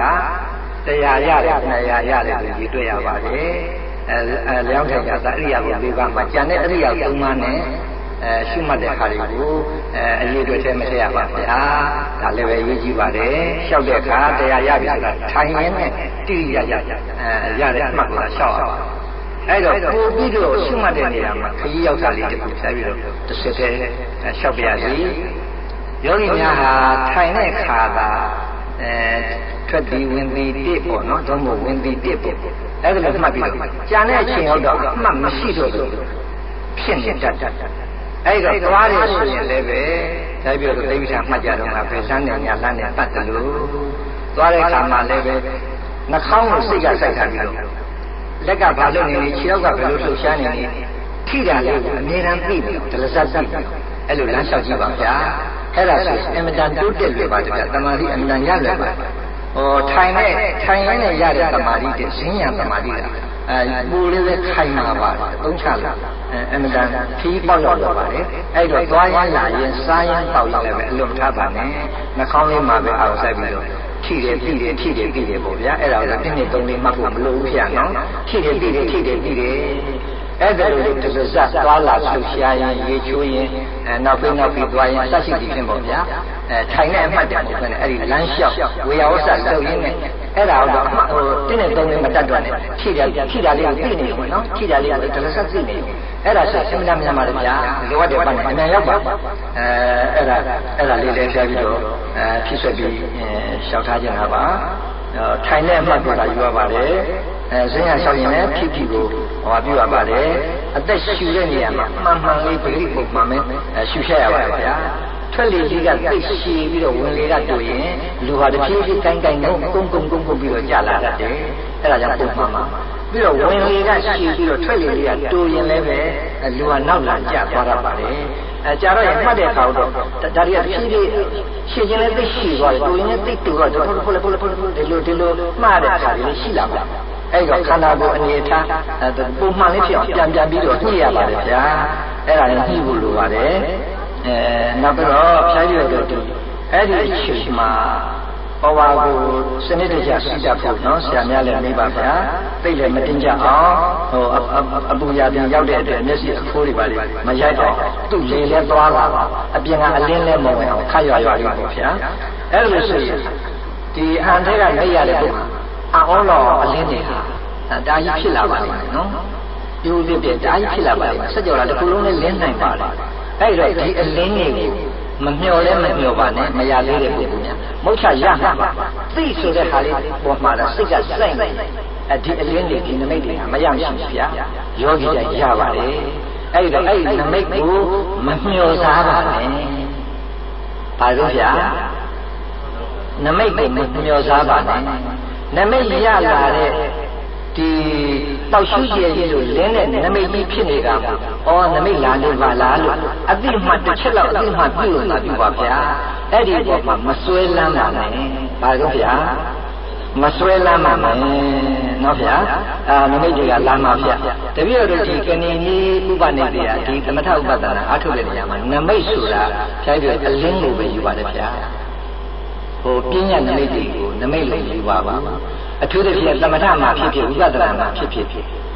100ရတယ်200ရတယ်လို့ကြည့်တွေ့ရပါတယ်လျောင်းထိုင်ကြတာအရိယာဘု၄ပါးမှာကျန်တဲ့အရိယာ၃ပါးနဲ့ရှုမှတ်တဲ့ခါတွေကိုအရေးအတွက်ထဲမထည့်ရပါဗျာဒါလည်းပဲရေးကြည့်ပါတယ်လျှောက်တဲ့အခါ100ရပြီဆိုတာထိုင်ရင်းနဲ့တိရိယရတဲ့အမှတ်ကိုလျှောက်ရပါအဲ့တော့ပို့ပြီးတော့ရှုမှတ်တဲ့နေရာမှာခရီးရောက်တာလေးတစ်ခုဆက်ပြီးတော့တစ်စက်တည်းလျှောက်ပြရစီယောဂီများဟာထိုင်တဲ့ခါကထွက်ပြီးဝင်ပြီးတစ်ပေါ့နော်သုံးဖို့ဝင်ပြီးတစ်ပေါ့အဲ့ဒါလည်းမှတ်ပြီးတော့ကြံတဲ့အချိန်ရောက်တော့အမှတ်မရှိတော့ဘူးဖြစ်နေတတ်အဲ့တော့သွားတယ်ဆိုရင်လည်းပဲဒါပြီးတော့သိပ္ပံမှတ်ကြတော့ငါပဲလမ်းနဲ့ညာလမ်းနဲ့ပတ်တယ်လို့သွားတဲ့အခါမှာလည်းပဲနှာခေါင်းကိုစိတ်ကစိုက်ထားပြီးတော့လက်ကဘာလို့နေနေခြေထောက်ကဘယ်လိုလှုပ်ရှားနေနေထိတာလေးကိုအမြဲတမ်းသိပြီးဒလစပ်သိပြီးအဲ့လိုလမ်းလျှောက်ကြည့်ပါဗျာအဲ့ဒါဆိုအင်မတန်တိုးတက်လွယ်ပါတဗျာတမာတိအင်မတန်ရလွယ်ပါထိုင်ရင်းနဲ့ရတဲ့တမာတိတဲ့ဈဉ္ညာတမာတိလားပူလေးပဲခိုင်မှာပါသုံးချလို့အင်မတန်ခီးပေါက်ရောက်တော့ပါတယ်အဲ့တော့သွားရလာရင်စားရင်ပေါက်ရင်လည်းပဲအလွတ်မထားပါနဲ့နှာခေါင်းလေးမှာပဲအောင်ဆိုင်ပြီးတော့ထိတယ်ပြီးတယ်ထိတယ်ပြီးတယ်ပေါ့ဗျာအဲ့ဒါကိုတစ်နှစ်သုံးနှစ်မှတ်ဖို့မလိုဘူးဗျာနော်ထိတယ်ပြီးတယ်ထိတယ်ပြီးတယ်အဲ့ဒါလိုတစစသွားလာလှုပ်ရှားရင်ရေချိုးရင်နောက်ပြီးသွားရင်စရှိသည်ဖြင့်ပေါ့ဗျာထိုင်တဲ့အမှတ်တည်းပေါ့နဲ့အဲ့ဒီလမ်းလျှောက်ဝေယဝဆလုပ်ရင်းနဲ့အဲ့ဒါတော့တင်းနဲ့သုံးနဲ့မတတ်တော့နဲ့ထိတာလေးကိုသိနေလို့နော်ထိတာလေးကိုတစစသိနေအဲ့ဒါဆိုအမှန်မှန်ပါလေဗျာလိုအပ်တဲ့ပတ်နဲ့အမြန်ရောက်ပါအဲ့ဒါလေးလည်းဖျားပြီးတော့ဖြစ်ဆွဲပြီးရှောက်ထားကြတာပါထိုင်တဲ့အမှတ်ကိုလာယူရပါတယ်ဈဉ္ညာလျှောက်ရင်လည်းဖြစ်ကိုဟောပြရပါတယ်အသက်ရှူတဲ့နေရာမှာမှန်လေးပရိပုံမှန်မယ်ရှူရှက်ရပါတယ်ဗျာထွက်လေကြီးကသိရှည်ပြီးတော့ဝင်လေကတွေ့ရင်လူဟာတစ်ဖြည်းဖြည်းကိုင်းကုန်းပြီးတော့ကြာလာတတ်တယ်အဲ့ဒါကြောင့်ပုံမှန်ပါပြီးတော့ဝင်လေကရှည်ပြီးတော့ထွက်လေလေးကတိုးရင်လည်းပဲလူဟာနောက်လာကျသွားတတ်ပါတယ်ကြာတော့ရင်မှတ်တဲ့အခါတော့ဒါတွေကတစ်ဖြည်းဖြည်းရှည်ခြင်းလည်းသိရှည်သွားတယ်တိုးရင်လည်းသိတူတော့ဖုလဒီလိုမှားတဲ့အခါလေးရှိလာပါအဲ့တော့ခန္ဓာကိုယ်အနေထားပုံမှန်လေးဖြစ်အောင်ပြန်ပြီးတော့ညှိရပါတယ်ဗျာအဲ့ဒါလည်းညှိဖို့လိုပါတယ်နောက်ပြီးတော့ဖြားရတော့အဲ့ဒီအချိန်မှာဘဝကိုစနစ်တကျစိတ်တတ်ဖို့နော်ဆရာများလည်းနေပါဗျာသိလည်းမတင်ကြအောင်အပူရာပြန်ရောက်တဲ့အတွက်မျက်စိအခိုးတွေပါလေမရိုက်တော့သူ့လေလဲသွားလာပါအပြင်ကအလင်းလဲမဝင်အောင်ခတ်ရွာလေးပေါ့ဗျာအဲ့လိုဆိုရင်ဒီအဟံထဲကနေရတဲ့ပုဂ္ဂိုလ်အော်လောအလင်းတွေဟာဒါကြီးဖြစ်လာပါလိမ့်မယ်နော်ပြိုးပြဒါကြီးဖြစ်လာပါလိမ့်မယ်ဆက်ကြော်လာတစ်ခုလုံးနဲ့လင်းနိုင်ပါလေအဲ့တော့ဒီအလင်းတွေကိုမမျော်လဲမမျော်ပါနဲ့မရသေးတဲ့ပုဂ္ဂိုလ်များမုတ်ချရမှာပါသိဆိုတဲ့ခါလေးပေါ်မှာတော့စိတ်ကစိုက်နေဒီအလင်းတွေဒီနမိတ်တွေကမရမရှိဘူးဗျာယောဂီတိုင်းရပါတယ်အဲ့တော့အဲ့နမိတ်ကိုမမျော်စားပါနဲ့ပါလို့ဗျာနမိတ်ကိုမမျော်စားပါနဲ့နမိတ်ရလာတဲ့ဒီတောက်ရှုကျဲကြီးလို့လင်းတဲ့နမိတ်ကြီးဖြစ်နေတာပေါ့ဩနမိတ်လာလို့ပါလားလို့အတိမှတစ်ချက်လောက်အတိမှပြုလို့သာပြုပါဗျာအဲ့ဒီပေါ်မှာမစွဲလမ်းပါနဲ့ဘာလို့ဗျာမစွဲလမ်းပါနဲ့နော်ဗျာနမိတ်တွေကလမ်းပါဗျာတပည့်တော်ဒီကဏီကြီးဥပနိဒေယဒီသမထဥပဒနာအထုတ်တဲ့နေရာမှာနမိတ်ဆိုတာဖြားပြီးအလင်းကိုပဲယူပါတယ်ဗျာဟိုပြဉ္ညာနမိတ်တွေကိုနမိတ်လို့ယူပါပါအထူးသဖြင့်သမထမှာဖြစ်ဖြစ်ဝိပဿနာမှာဖြစ်ဖြစ်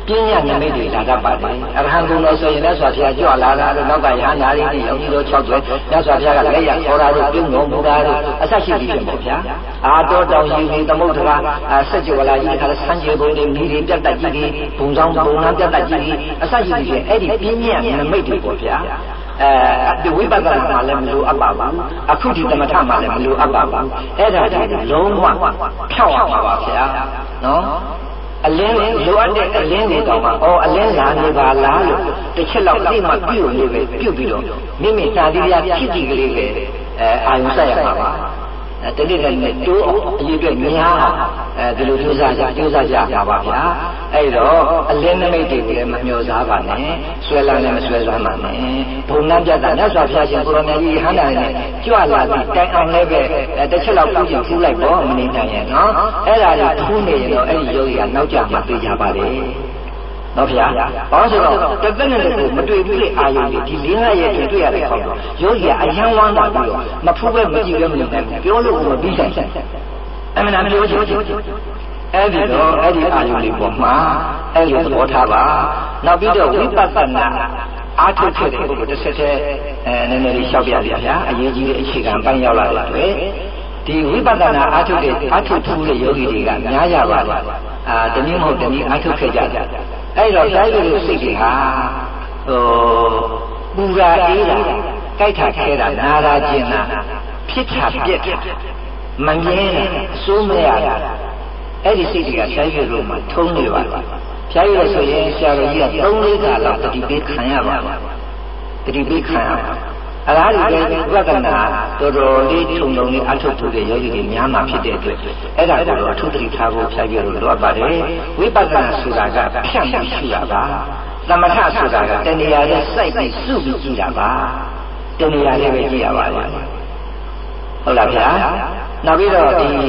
ပညာနမိတ်တွေလာတတ်ပါတယ်အရဟံဂုဏ်တော်ဆိုရင်လည်းဆိုဖျားကြွလာတာတို့နောက်ကရဟန္တာတွေယောဂီတို့6ကျွဲမြတ်စွာဘုရားကလက်ရခေါ်တာတို့ပြုံးတော်မူတာတို့အဆက်ရှိပြီးဖြစ်ပေါ့ဗျာအာတော်တောင်ယူပြီးသမုဒ္ဒရာစัจ java လာကြီးတခါဆန်းကျေပုံတွေမိတွေပြတ်တတ်ကြီးပြီးဘုံဆောင်ဘုံနှံပြတ်တတ်ကြီးပြီးအဆက်ရှိပြီးအဲ့ဒီပညာနမိတ်တွေပေါ့ဗျာဒီဝိပဿနာမှာလည်းမလိုအပ်ပါဘူးအခုဒီသမထမှာလည်းမလိုအပ်ပါဘူးအဲ့ဒါတွေလုံးဝဖြောက်အောင်ပါဗျာနော်အလင်းလိုအပ်တဲ့အလင်းကိုတောင်မှအလင်းလာနေပါလားလို့တစ်ချက်လောက်သိမှပြုတ်နေပဲပြုတ်ပြီးတော့မိမိသာတိရဖြစ်တည်ကလေးပဲအာရုံစိုက်ရမှာပါတတိယနဲ့တိုးအောင်အရေးအတွက်များအောင်ဒီလိုကြိုးစားကြပါပါဗျာအဲ့တော့အလင်းနမိတ်တွေကိုလည်းမမျှော်စားပါနဲ့ဆွဲလန်းလည်းမဆွဲစားပါနဲ့ဘုံနှံပြတ်တာမြတ်စွာဘုရားရှင်ကိုရောင်မြတ်ကြီးဟန္တာနဲ့ကြွလာပြီးတိုင်အောင်လည်းပဲတစ်ချက်လောက်ပြုချင်ဖူးလိုက်ပေါ့မနေနိုင်ရဲ့နော်အဲ့ဒါကိုဖူးနေရင်တော့အဲ့ဒီယောဂီကနောက်ကျမှပြေးကြပါလေနော်ဗျာဘာလို့ဆိုတော့တစ်သက်နဲ့တစ်ခုမတွေ့ဘူးလေအာယုန်ဒီ4-5ရက်တွေ့ရတဲ့ခေါက်တော့ယောဂီကအယံဝမ်းတာပြီးတော့မဖူးပဲမကြည့်ပဲမနေနိုင်ဘူးပြောလို့မပြီးဆိုင်အမှန်တမ်းပြောချင်အဲ့ဒီတော့အဲ့ဒီအာယုန်လေးပေါ်မှာအဲ့လိုသဘောထားပါနောက်ပြီးတော့ဝိပဿနာအားထုတ်ခဲ့တဲ့ပုဂ္ဂိုလ်တစ်ဆက်တည်းနည်းနည်းလေးရှောက်ပြရဗျာအရေးကြီးတဲ့အခြေခံပိုင်းရောက်လာတဲ့အတွက်ဒီဝိပဿနာအားထုတ်ထူးတဲ့ယောဂီတွေကများကြပါတယ်တနည်းမဟုတ်တနည်းအားထုတ်ခဲ့ကြတယ်အဲ့တော့တိုင်းလူစိတ်တွေဟာပူရာအေးတာကြိုက်တာခဲတာနာတာကျင်တာဖြစ်တာပြက်တာမငြင်းတာအစိုးမရတာအဲ့ဒီစိတ်တွေကတိုင်းလူမှာထုံးနေပါလားဖြားရလို့ဆိုရင်ဆရာတော်ကြီးက3-4ခါလောက်တတိပေးခံရပါတတိပေးခံရပါအလားတူပဲဝိပဿနာတော်တော်လေးထုံလေးအထုတ်ထုတ်တဲ့ယောဂီတွေများမှဖြစ်တဲ့အတွက်အဲ့ဒါကိုတော့အထုတ္တိထားဖို့ဖြားပြလို့လိုအပ်ပါတယ်ဝိပဿနာဆိုတာကဖြန့်ပြီးရှုတာပါသမထဆိုတာကတဏှာရဲ့စိုက်ပြီးစုပြီးကြည့်တာပါတဏှာလေးပဲကြည့်ရပါလေဟုတ်လားဗျာနောက်ပြီးတော့ဒီ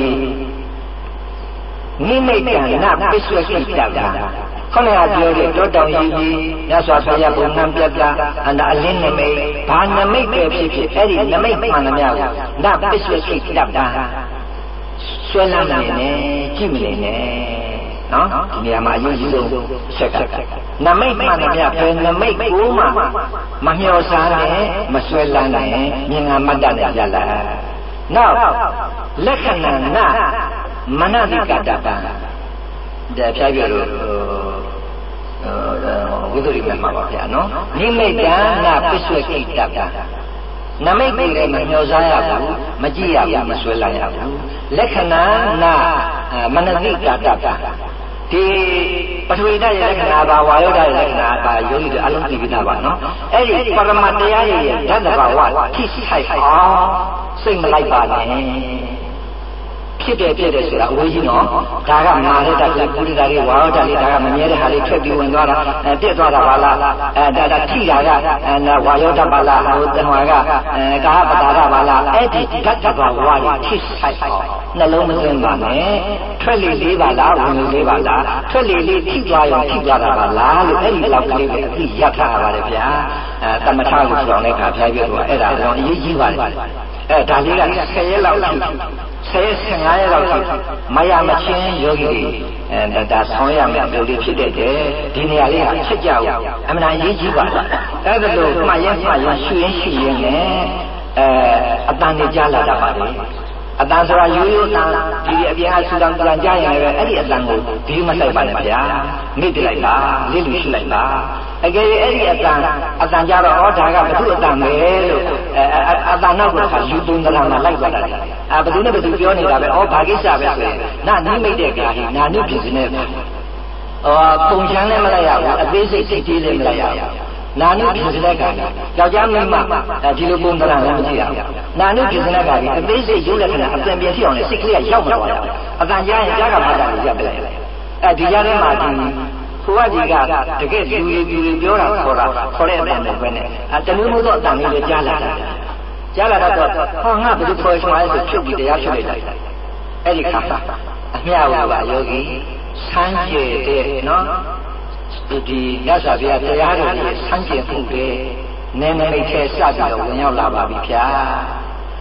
နိမိတ်ကနာပစ္စုပ္ပတိတတာခေါင်းကပြောတဲ့တောတောင်ကြီးကြီးမြတ်စွာဘုရားဘုံနှံပြပြအနာအလင်းနမိတ်ဘာနမိတ်ပဲဖြစ်ဖြစ်အဲ့ဒီနမိတ်မှန်သမျှကိုနာပစ္စုပ္ပတိတတာဆွဲလန်းနေနဲ့ကြည့်မနေနဲ့နော်ဒီနေရာမှာအရေးကြီးဆုံးဆက်ကနမိတ်မှန်သမျှပဲနမိတ်ကိုမှမမျှော်စားနဲ့မဆွဲလန်းနဲ့မြင်ငါမတ္တနဲ့ကြလာနောက်လက္ခဏာနာမနတိကတ္တတံဒါဖြားပြလို့ဝိသုရိမှာပါဗျာနော်နိမိတ်တနာပစ္စုပ္ပတိတ္တနမိတ်ကိုလည်းမမျှော်စားရဘူးမကြည့်ရဘူးမဆွဲလာရဘူးလက္ခဏာနာမနတိကတ္တဒီပထဝီဓာတ်ရဲ့လက္ခဏာပါဝါယောဓာတ်ရဲ့လက္ခဏာပါယောဂီတွေအလုံးသိပြီးသားပါနော်အဲ့ဒီပရမတ်တရားရဲ့ဓာတ်တဘာဝထိဆိုင်အောင်စိတ်မလိုက်ပါနဲ့ဖြစ်တယ်ဆိုတာအဝေးကြီးနော်ဒါကမာရတ္တကပုရိသတွေဝါရတ္တတွေဒါကမမြဲတဲ့ဟာတွေထွက်ပြီးဝင်သွားတာပြက်သွားတာပါလားဒါထိတာကဝါယောတ္တပါလားဟိုတဏှာကကာဟပတာရပါလားအဲ့ဒီဓာတ်တဘာဝတွေထိဆိုင်အောင်နှလုံးမသွင်းပါနဲ့ထွက်လေလေးပါလားဝင်လေလေးပါလားထွက်လေလေးထိသွားရင်ထိသွားတာပါလားလို့အဲ့ဒီလောက်ကလေးပဲအသိရထားပါတယ်ဗျာသမထကိုပြောင်းတဲ့အခါဖျားပြတော့အဲ့ဒါတော့အရေးကြီးပါတယ်ဒါလေးက10ရက်လောက်15ရက်လောက်မရမချင်းယောဂီတွေဒါဆောင်းရမယ်ပြောလေးဖြစ်တဲ့ဒီနေရာလေးဟာချက်ကြအောင်အမှန်အရေးကြီးပါလားအဲ့ဒါလို့မှတ်ရင်ရှုရင်နဲ့အတန်နေကြလာတာပါလေအတန်ဆိုတာရိုးရိုးတန်ဒီအပြင်အဆူတန်ကြရင်လည်းအဲ့ဒီအတန်ကိုဒီမဆိုင်ပါနဲ့ဗျာမိတ်လိုက်ပါလစ်လူရှိလိုက်ပါအကယ်၍အဲ့ဒီအတန်ကြတော့ဒါကဘုသူ့အတန်ပဲလို့အတန်နောက်ကယူသွင်းကြတာလိုက်သွားတာဘယ်သူနဲ့ဘယ်သူပြောနေတာပဲဘာကိစ္စပဲဆိုရင်နာနိမိတ်တဲ့ကာဟိနာနုပြည်စနေပုံချမ်းလည်းမလိုက်ရဘူးအသေးစိတ်စိတ်သေးလည်းမလိုက်ရဘူးနာနုပြည်စနေကာဟိယောက်ျားမိန်းမဒီလိုပုံသဏ္ဍာန်လည်းမကြည့်ရဘူးနာနုပြည်စနေကာဟိအသေးစိတ်ရုပ်လက္ခဏာအပြန်ပြည့်အောင်လည်းစိတ်ကလေးကရောက်မသွားရဘူးအတန်ကြားရင်ကြားကမှတာကိုရပ်ပလိုက်ဒီကြားထဲမှာဒီကိုကကြီးကတကယ်လူတွေပြောတာခေါ်တဲ့အတန်တွေပဲနဲ့တမျိုးမျိုးသောအတန်လေးတွေကြားလာတာကြားလာတော့ငါဘယ်လိုခေါ်ချင်လဲဆိုဖြုတ်ပြီးတရားဖြုတ်လိုက်တာအဲ့ဒီခါအမြတ်ဝါပါယောဂီဆန်းကျဲတဲ့နော်ဒီရသဗျာတရားတွေဆန်းကျဲမှုတွေနည်းနည်းလေးထဲစပြီးတော့ဝင်ရောက်လာပါပြီဗျာ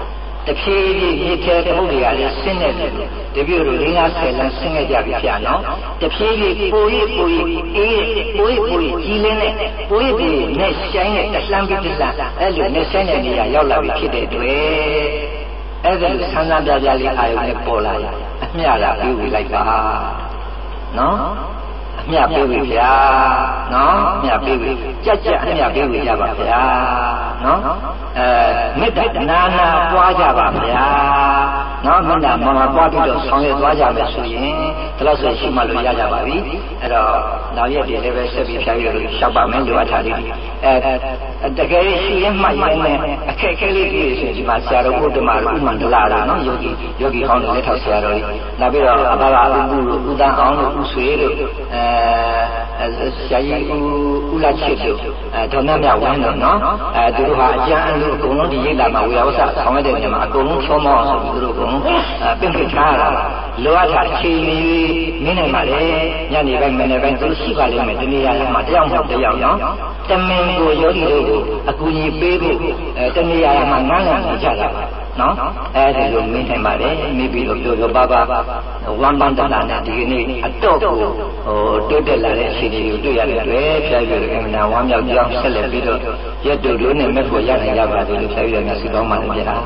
တဖြည်းဖြည်းမြစ်ထဲသမုဒ္ဒရာလေးဆင်းနေတယ်တပြည့်တို့50လမ်းဆင်းခဲ့ကြပြီဗျာနော်တဖြည်းဖြည်းပိုးအေးပိုးကြီးလင်းနဲ့ပိုးပြီးနဲ့ဆိုင်နဲ့တလှမ်းပြီးတလှမ်းအဲ့လိုနဲ့ဆိုင်တဲ့နေရာရောက်လာပြီဖြစ်တဲ့အတွက်အဲ့ဒါဆန်းဆန်းပြပြလေးအာယုံနဲ့ပေါ်လာရင်အမျှတာပြီးဝေလိုက်ပါနော်အမျှပေးဝေဗျာနော်အမျှပေးဝေကြက်အမျှပေးဝေကြပါဗျာနော်မေတ္တာနာပွားကြပါဗျာနော်မေတ္တာမပွားပြီးတော့ဆောင်ရွက်သွားကြမယ်ဆိုရင်ဒါလို့ဆိုရှိမှလို့ရကြပါပြီအဲ့တော့နောက်ရက်တွေလည်းပဲဆက်ပြီးဖြားပြီးတော့ရှောက်ပါမယ်လိုအပ်တာလေးတကယ်ရှိရင်မှတ်ရင်လည်းအခက်အခဲလေးတွေဆိုဒီမှာဆရာတော်ဥဒ္ဓမတို့ဥမန္တလာတို့နော်ယောဂီဟောင်းတွေလက်ထောက်ဆရာတော်ကြီးနောက်ပြီးတော့အဘဘာဥပုတို့ဥဒန်းအောင်တို့ဥဆွေတို့ဆရာကြီးဥလာချစ်တို့ဒေါနမြဝင်းတို့နော်သူတို့ဟာအကျဉ်းအလို့အကုန်လုံးဒီရိပ်လာမှာဝေယဝဆဆောင်ရတဲ့နေရာမှာအကုန်လုံးချောမောအောင်ဆိုပြီးသူတို့ကပင့်ပြထားရတာလိုအပ်တာအချိန်မီမင်းနိုင်ပါလေညနေပိုင်းမနေ့ပိုင်းသူရှိပါလိမ့်မယ်ဒီနေ့ရမှာတယောက်မှတယောက်နော်တမင်ကိုယောဂီတို့ကိုအကူအညီပေးဖို့တနေ့ရမှာငန်းလန့်နေကြတာနော်အဲဒီလိုမင်းနိုင်ပါလေမိပြီးတော့ပြောပါဝမ်းပန်းတလာနဲ့ဒီကနေ့အတော့ကိုတိုးတက်လာတဲ့အခြေအနေကိုတွေ့ရတဲ့အတွက်ဖြားပြီးတော့အမှန်တန်ဝမ်းမြောက်ကြောင်းဆက်လက်ပြီးတော့ရက်တို့တို့နဲ့မဲ့ဖို့ရနိုင်ကြပါစေလို့ဖြားပြီးတော့မြတ်စွာဘုရားမှာလည်းပြတာ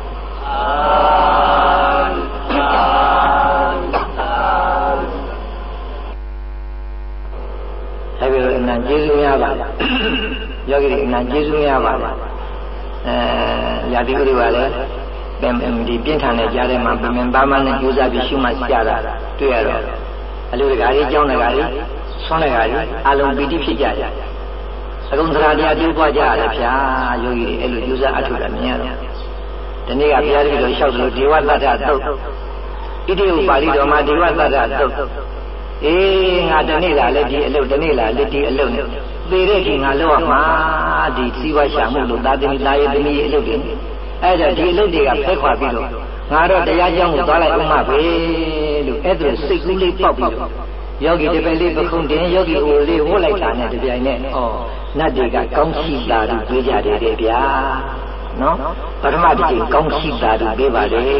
အဲဒီလိုအနန္တကျေးဇူးများပါယောဂီတွေအနန္တကျေးဇူးများပါရာသီဥတုပါလေဒီပြင်းထန်တဲ့ကြားထဲမှာပင်ပါမနဲ့ကြိုးစားပြီးရှုမှတ်ကြတာတွေ့ရတော့အလူတကာကြီးကြောင်းတကာကြီးဆွမ်းတကာကြီးအလုံးပီတိဖြစ်ကြတယ်အကုန်သရတရားတိုးပွားကြရတယ်ဗျာယောဂီတွေအဲ့လိုကြိုးစားအထုတာမြင်ရတော့ဒီနေ့ကဘုရားတပည့်တော်လျှောက်လို့ဒေဝတ္တသုတ်ဣတိဥပါဠိတော်မှာဒေဝတ္တသုတ်အေးငါဒီနေ့လာလက်ဒီအလုပ်ဒီနေ့လာလက်ဒီအလုပ်နဲ့သေတဲ့ချိန်ငါလောက်ရမှာဒီစီးပွားရှာမှုလို့သာသမီသားရဲ့သမီးရဲ့အလုပ်တွေအဲ့ဒါဒီအလုပ်တွေကဖဲခွာပြီးတော့ငါတော့တရားကြောင်းကိုသွားလိုက်ဥမပဲလို့အဲ့ဒါစိတ်ကူးလေးပေါက်ပြီးတော့ယောဂီတပည့်လေးပခုံးတင်ယောဂီအိုလေးဝှက်လိုက်တာနဲ့တပြိုင်နဲ့နတ်တွေကကောင်းရှိတာလို့ပြောကြတယ်တဲ့ဗျာနော်ပထမတစ်ချိန်ကောင်းရှိတာလို့ပြောပါလေ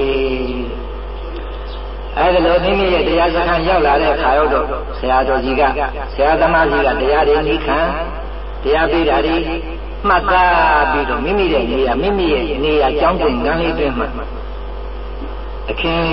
အဲ့ဒါလို့မိမိရဲ့တရားစခန်းရောက်လာတဲ့အခါရောက်တော့ဆရာတော်ကြီးကဆရာသမားကြီးကတရားတွေနိခံတရားပေးတာတွေမှတ်သားပြီးတော့မိမိရဲ့နေရာမိမိရဲ့နေရာကျောင်းတွင်ကန်းလေးတွင်မှာအခင်း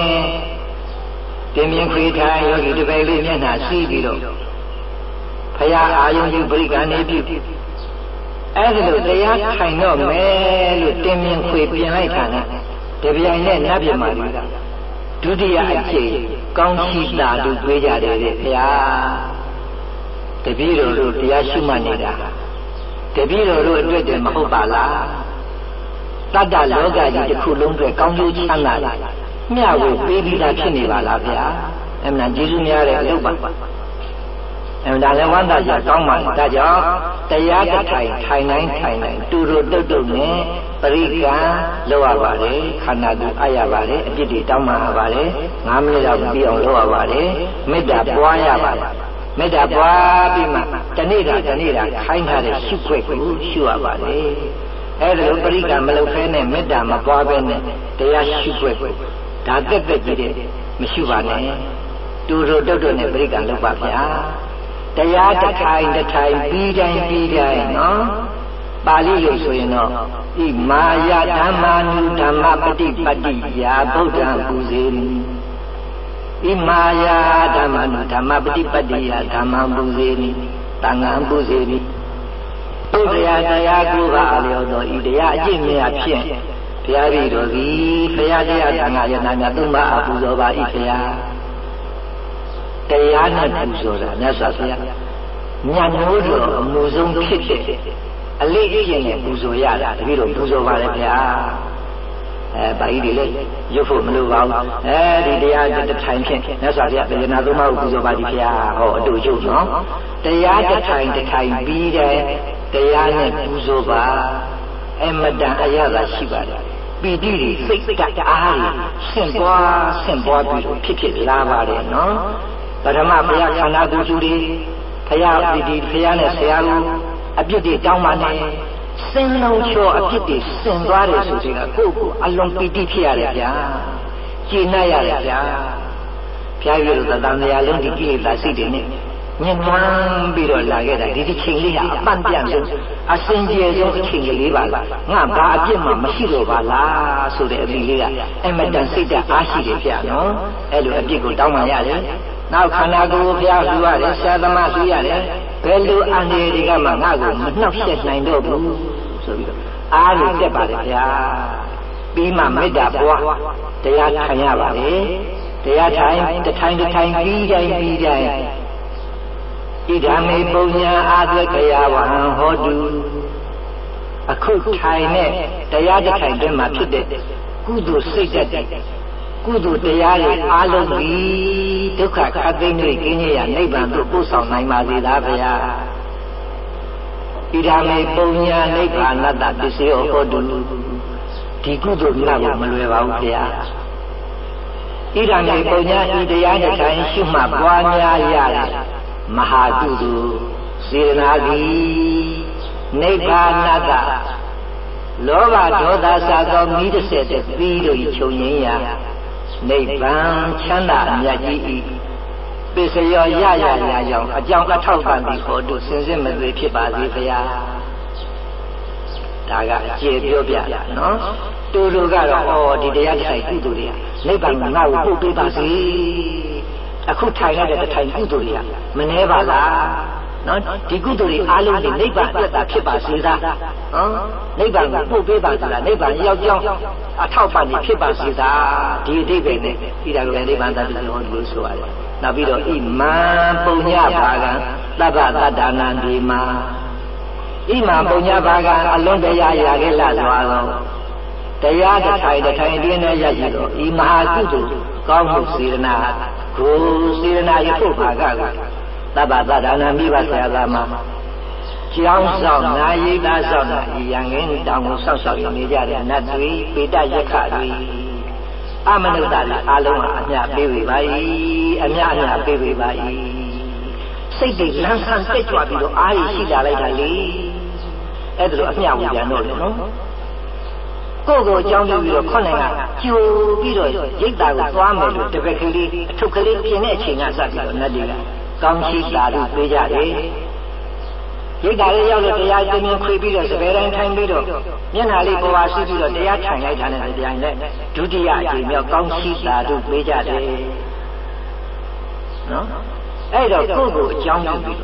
တင်မြင်ခွေထိုင်ယောဂီတပည့်လေးမျက်နှာစီးပြီးတော့ဖရာအာယုံပြုပရိက္ခဏေပြုအဲ့ဒါလို့တရားထိုင်တော့မယ်လို့တင်မြင်ခွေပြင်လိုက်တာနဲ့တပြိုင်နဲ့နတ်ပြည်မှာတွေကဒုတိယအကျိန်ကောင်းရှိတာလို့တွေးကြတယ်လေဗျာတပည့်တော်တို့တရားရှုမှတ်နေတာတပည့်တော်တို့အတွက်တည်းမဟုတ်ပါလားတတ္တလောကကြီးတစ်ခုလုံးအတွက်ကောင်းကျိုးချမ်းသာမျှဝေပေးပြီးသားဖြစ်နေပါလားဗျာအမှန်ကျေးဇူးများတဲ့အလုပ်ပါအမှန်လည်းဝမ်းသာကြကောင်းပါဒါကြောင့်တရားတစ်ထိုင်တိုင်းတူတုတ်နဲ့ပရိက္ခလောက်ရပါတယ်ခန္ဓာကိုယ်အားရပါတယ်အပြစ်တွေတောင်းပန်ရပါတယ်9မိနစ်လောက်ပြီးအောင်လုပ်ရပါတယ်မေတ္တာပွားရပါတယ်မေတ္တာပွားပြီးမှတနေ့တာခိုင်းထားတဲ့ရှုခွက်ကိုရှုရပါတယ်အဲ့ဒါလိုပရိက္ခမလုပ်ဖဲနဲ့မေတ္တာမပွားဘဲနဲ့တရားရှုခွက်ကိုဒါတက်ကြီးတဲ့မရှုပါနဲ့တူတုတ်နဲ့ပရိက္ခလုပ်ပါဗျာတရားတစ်ထိုင်ပြီးတိုင်းနော်ပါဠိလိုဆိုရင်တော့ဤမာယာဓမ္မာနုဓမ္မပฏิပတ်တိယာဗုဒ္ဓံပူဇေမိဤမာယာဓမ္မာနုဓမ္မပฏิပတ်တိယာဓမ္မံပူဇေမိတန်ဃံပူဇေမိဘုရားတရားကိုပါအလျော်တော်ဤတရားအကျင့်များဖြင့်ဘုရားပြည်တော်သည်ဘုရားတရားသံဃာယနာများသုံးပါအပူဇော်ပါ၏ဘုရားတရားနဲ့ပူဇော်တာမြတ်စွာဘုရားညနိုးတော်အမှုဆုံးဖြစ်တဲ့အလေးအကျင့်နဲ့ပူဇော်ရတာတပည့်တော်ပူဇော်ပါလေဗျာဘာကြီးတွေလဲရုပ်ဖို့မလိုပါဘူးဒီတရားတစ်ထိုင်ဖြင့်မြတ်စွာဘုရားဗေဒနာသုံးပါးကိုပူဇော်ပါသည်ဗျာဟောအတူချုပ်နော်တရားတစ်ထိုင်ပြီးတဲ့တရားနဲ့ပူဇော်ပါအမတန်အရသာရှိပါတယ်ပီတိတွေစိတ်ဓာတ်အားတွေဆင့်ပွားပြီးတော့ဖြစ်လာပါတယ်နော်ပထမဘုရားခန္ဓာကိုယ်စုတွေဘုရားပီတိဘုရားနဲ့ဆရာကိုအပြစ်တွေတောင်းပါနဲ့စင်လုံးချောအဖြစ်တွေစင်သွားတယ်ဆိုတဲ့ကကိုယ့်ကိုအလုံးပီတိဖြစ်ရတယ်ဗျာကျေနပ်ရတယ်ဗျာဘုရားပြောလို့သံဃာလုံးဒီကိလေသာစိတ်တွေနဲ့ညှဉ်းနှွမ်းပြီးတော့လာခဲ့တာဒီချိန်လေးဟာအပန့်ပြန့်ဆုံးအစင်ကြယ်ဆုံးအချိန်ကလေးပါလားငါဘာအပြစ်မှမရှိတော့ပါလားဆိုတဲ့အမိလေးကအမတန်စိတ်ဓာတ်အားရှိတယ်ဗျာနော်အဲ့လိုအပြစ်ကိုတောင်းပန်ရတယ်နောက်ခန္ဓာကိုယ်ကိုဘုရားလှူရတယ်ဆရာသမားလှူရတယ်ဘယ်လိုအန္တရာယ်တွေကမှငါ့ကိုမနှောက်ယှက်နိုင်တော့ဘူးဆိုပြီးတော့အားရတက်ပါလေဗျာပြီးမှမေတ္တာပွားတရားထိုင်ရပါလေတရားထိုင်တထိုင်ပြီးတိုင်းဣဒာမေပုံညာအာသကယဝဟံဟောတုအခုထိုင်နဲ့တရားတစ်ထိုင်တွင်မှာဖြစ်တဲ့ကုသိုလ်စိတ်ဓာတ်ကုသိုလ်တရားတွေအားလုံးပြီးဒုက္ခခတ်သိမ်းတွေကင်းရနိဗ္ဗာန်သို့ပို့ဆောင်နိုင်ပါစေသာဗျာဣဒာမေပုံညာနိဗ္ဗာနတ္တပစ္စယောဟောတုဒီကုသိုလ်များကိုမလွယ်ပါဘူးဗျာဣဒာမေပုံညာဤတရားတစ်ထိုင်ရှုမှတ်ပွားများရတယ်မဟာကုသိုလ်စေတနာသည်နိဗ္ဗာနတ္တလောဘဒေါသစသောမိတ္တဆက်တဲ့ပြီးတို့၏ချုပ်ငြိမ်းရာနိဗ္ဗာန်ချမ်းသာမြတ်ကြီး၏ပစ္စယောရကြောင်းအကြောင်းအထောက်ပံ့ပြီးဟောတို့စင်စစ်မသွေဖြစ်ပါစေဗျာဒါကကျေပြောပြတာနော်တူတူကတော့ဒီတရားတစ်ထိုင်ကုသိုလ်တွေကနိဗ္ဗာန်ကိုငါ့ကိုပို့ပေးပါစေအခုထိုင်ရတဲ့ထိုင်ကုသိုလ်တွေကမနှဲပါလားနော်ဒီကုသိုလ်တွေအားလုံးတွေနိဗ္ဗာန်အတ္တဖြစ်ပါစေသာနော်နိဗ္ဗာန်ကိုပို့ပေးပါစေလားနိဗ္ဗာန်ရောက်ကြောင်းအထောက်ပံ့ဖြစ်ပါစေသာဒီအဓိပ္ပာယ်နဲ့ဒီတာကနိဗ္ဗာန်တတ်တယ်ဟောလို့ဆိုရတယ်နောက်ပြီးတော့ဣမံပုံညဘာကံသဗ္ဗတတ္တနာဒီမာဣမံပုံညဘာကံအလွန်တရားရခဲ့လာစွာသောတရားတစ်ထိုင်တွင်နဲ့ရရှိသောဤမဟာကုသိုလ်ကောင်းမှုစေတနာကိုစေတနာရဖို့ဘာကသဗ္ဗတတ္တနာမိဘဆရာသားမှာကျောင်းဆောင်နာယိတာဆောင်နာရံငင်းတောင်ကိုဆောက်ရှောက်နေကြတဲ့နတ်တွေပေတယက္ခတွေအမနုဿတွေအားလုံးဟာအမြပေးဝေပါ၏အမြပေးဝေပါ၏စိတ်တွေလန်းဆန်းတက်ကြွပြီးတော့အားရရှိလာလိုက်တာလေအဲ့ဒါလိုအမြဝေပြန်တော့လေနော်ကိုယ်အကြောင်းပြုပြီးတော့ခေါင်းနိုင်ကကြိုပြီးတော့ရိတ်တာကိုသွားမယ်လို့တပည့်ကလေးအထုပ်ကလေးပြင်တဲ့အချိန်ကစပြီးတော့နတ်တွေကကောင်းရှိတာလို့ပြေးကြတယ်ရိတ်တာလေးရောက်လို့တရားတင်ခွေပြီးတော့စပယ်တိုင်းထိုင်ပြီးတော့မျက်နှာလေးပေါ်ပါရှိပြီးတော့တရားထိုင်လိုက်တာနဲ့တရားနဲ့ဒုတိယအကြိမ်မြောက်ကောင်းရှိတာလို့ပြေးကြတယ်နော်အဲ့တော့ကိုယ်အကြောင်းပြုပြီး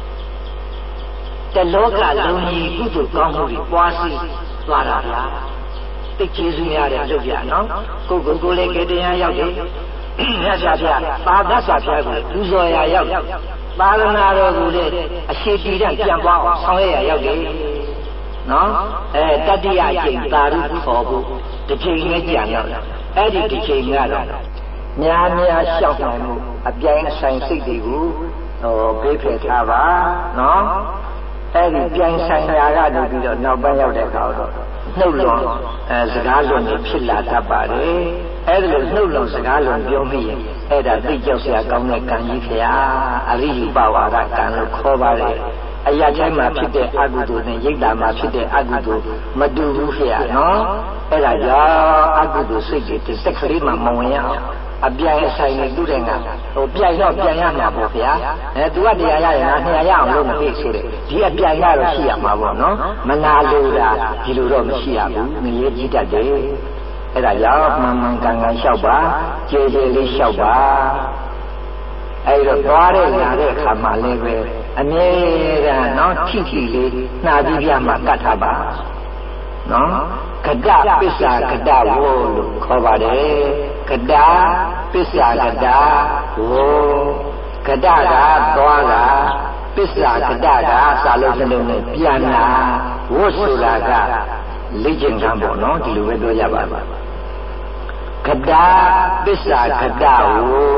တလောကလုံးကြီးကုသိုလ်ကောင်းမှုတွေပွားစီသွားတာဗျာသိကျေးဇူးများတဲ့လုပ်ပြနော်ကိုယ်လည်းကေတရားရောက်တယ်မြတ်စွာဘုရားပါဒစွာဘုရားကိုပူဇော်ရာရောက်သာသနာတော်ကိုလည်းအရှိတည်တဲ့ပြန်ပွားအောင်ဆောင်ရွက်ရရောက်တယ်နော်တတိယအကျင့်သာရုခေါ်ဖို့တစ်ချိန်နဲ့ကြံတော့အဲ့ဒီတစ်ချိန်ကတော့များရှောက်နိုင်မှုအပြိုင်ဆိုင်စိတ်တွေကိုဘေးဖယ်ထားပါနော်အဲ့ဒီပြိုင်ဆိုင်ရာကနေပြီးတော့နောက်ပိုင်းရောက်တဲ့အခါတော့နှုတ်လွန်စကားလွန်တွေဖြစ်လာတတ်ပါတယ်အဲ့ဒါလို့နှုတ်လွန်စကားလွန်ပြောပြီးရင်အဲ့ဒါသိကြောက်စရာကောင်းတဲ့ကံကြီးဖျားအရိယပဝါဒကံလို့ခေါ်ပါတယ်အရာတိုင်းမှာဖြစ်တဲ့အကုသိုလ်နဲ့ရိတ်တာမှာဖြစ်တဲ့အကုသိုလ်မတူဘူးဖျားနော်အဲ့ဒါကြောင့်အကုသိုလ်စိတ်တွေတစ်စက်ကလေးမှမဝင်ရအောင်အပြိုင်အဆိုင်နဲ့တူတဲ့ငါပြိုင်တော့ပြိုင်ရမှာပေါ့ဗျာသူကတရားရရင်ငါ200ရအောင်လုပ်မဖြစ်ဆိုတဲ့ဒီအပြိုင်ကတော့ရှိရမှာပေါ့နော်မနာလို့တာဒီလိုတော့မရှိရဘူးငရေကြီးတတ်တယ်အဲ့ဒါကြောင့်မှန်ကန်လျှောက်ပါကျေကျေလေးလျှောက်ပါအဲ့တော့သွားတဲ့ညာတဲ့အခါမှလည်းပဲအမြဲတမ်းနော်ထိလေးနှာပြီးပြမှကတ်ထားပါနော်ကတပစ္စာကတဝေါလို့ခေါ်ပါတယ်ကတပစ္စာကတဝေါကတကသွားတာပစ္စာကတကစာလုံးစလုံးနဲ့ပြန်လာဝတ်ဆိုတာကလေ့ကျင့်ခန်းပေါ့နော်ဒီလိုပဲပြောရပါပါကတပစ္စာကတဝေါ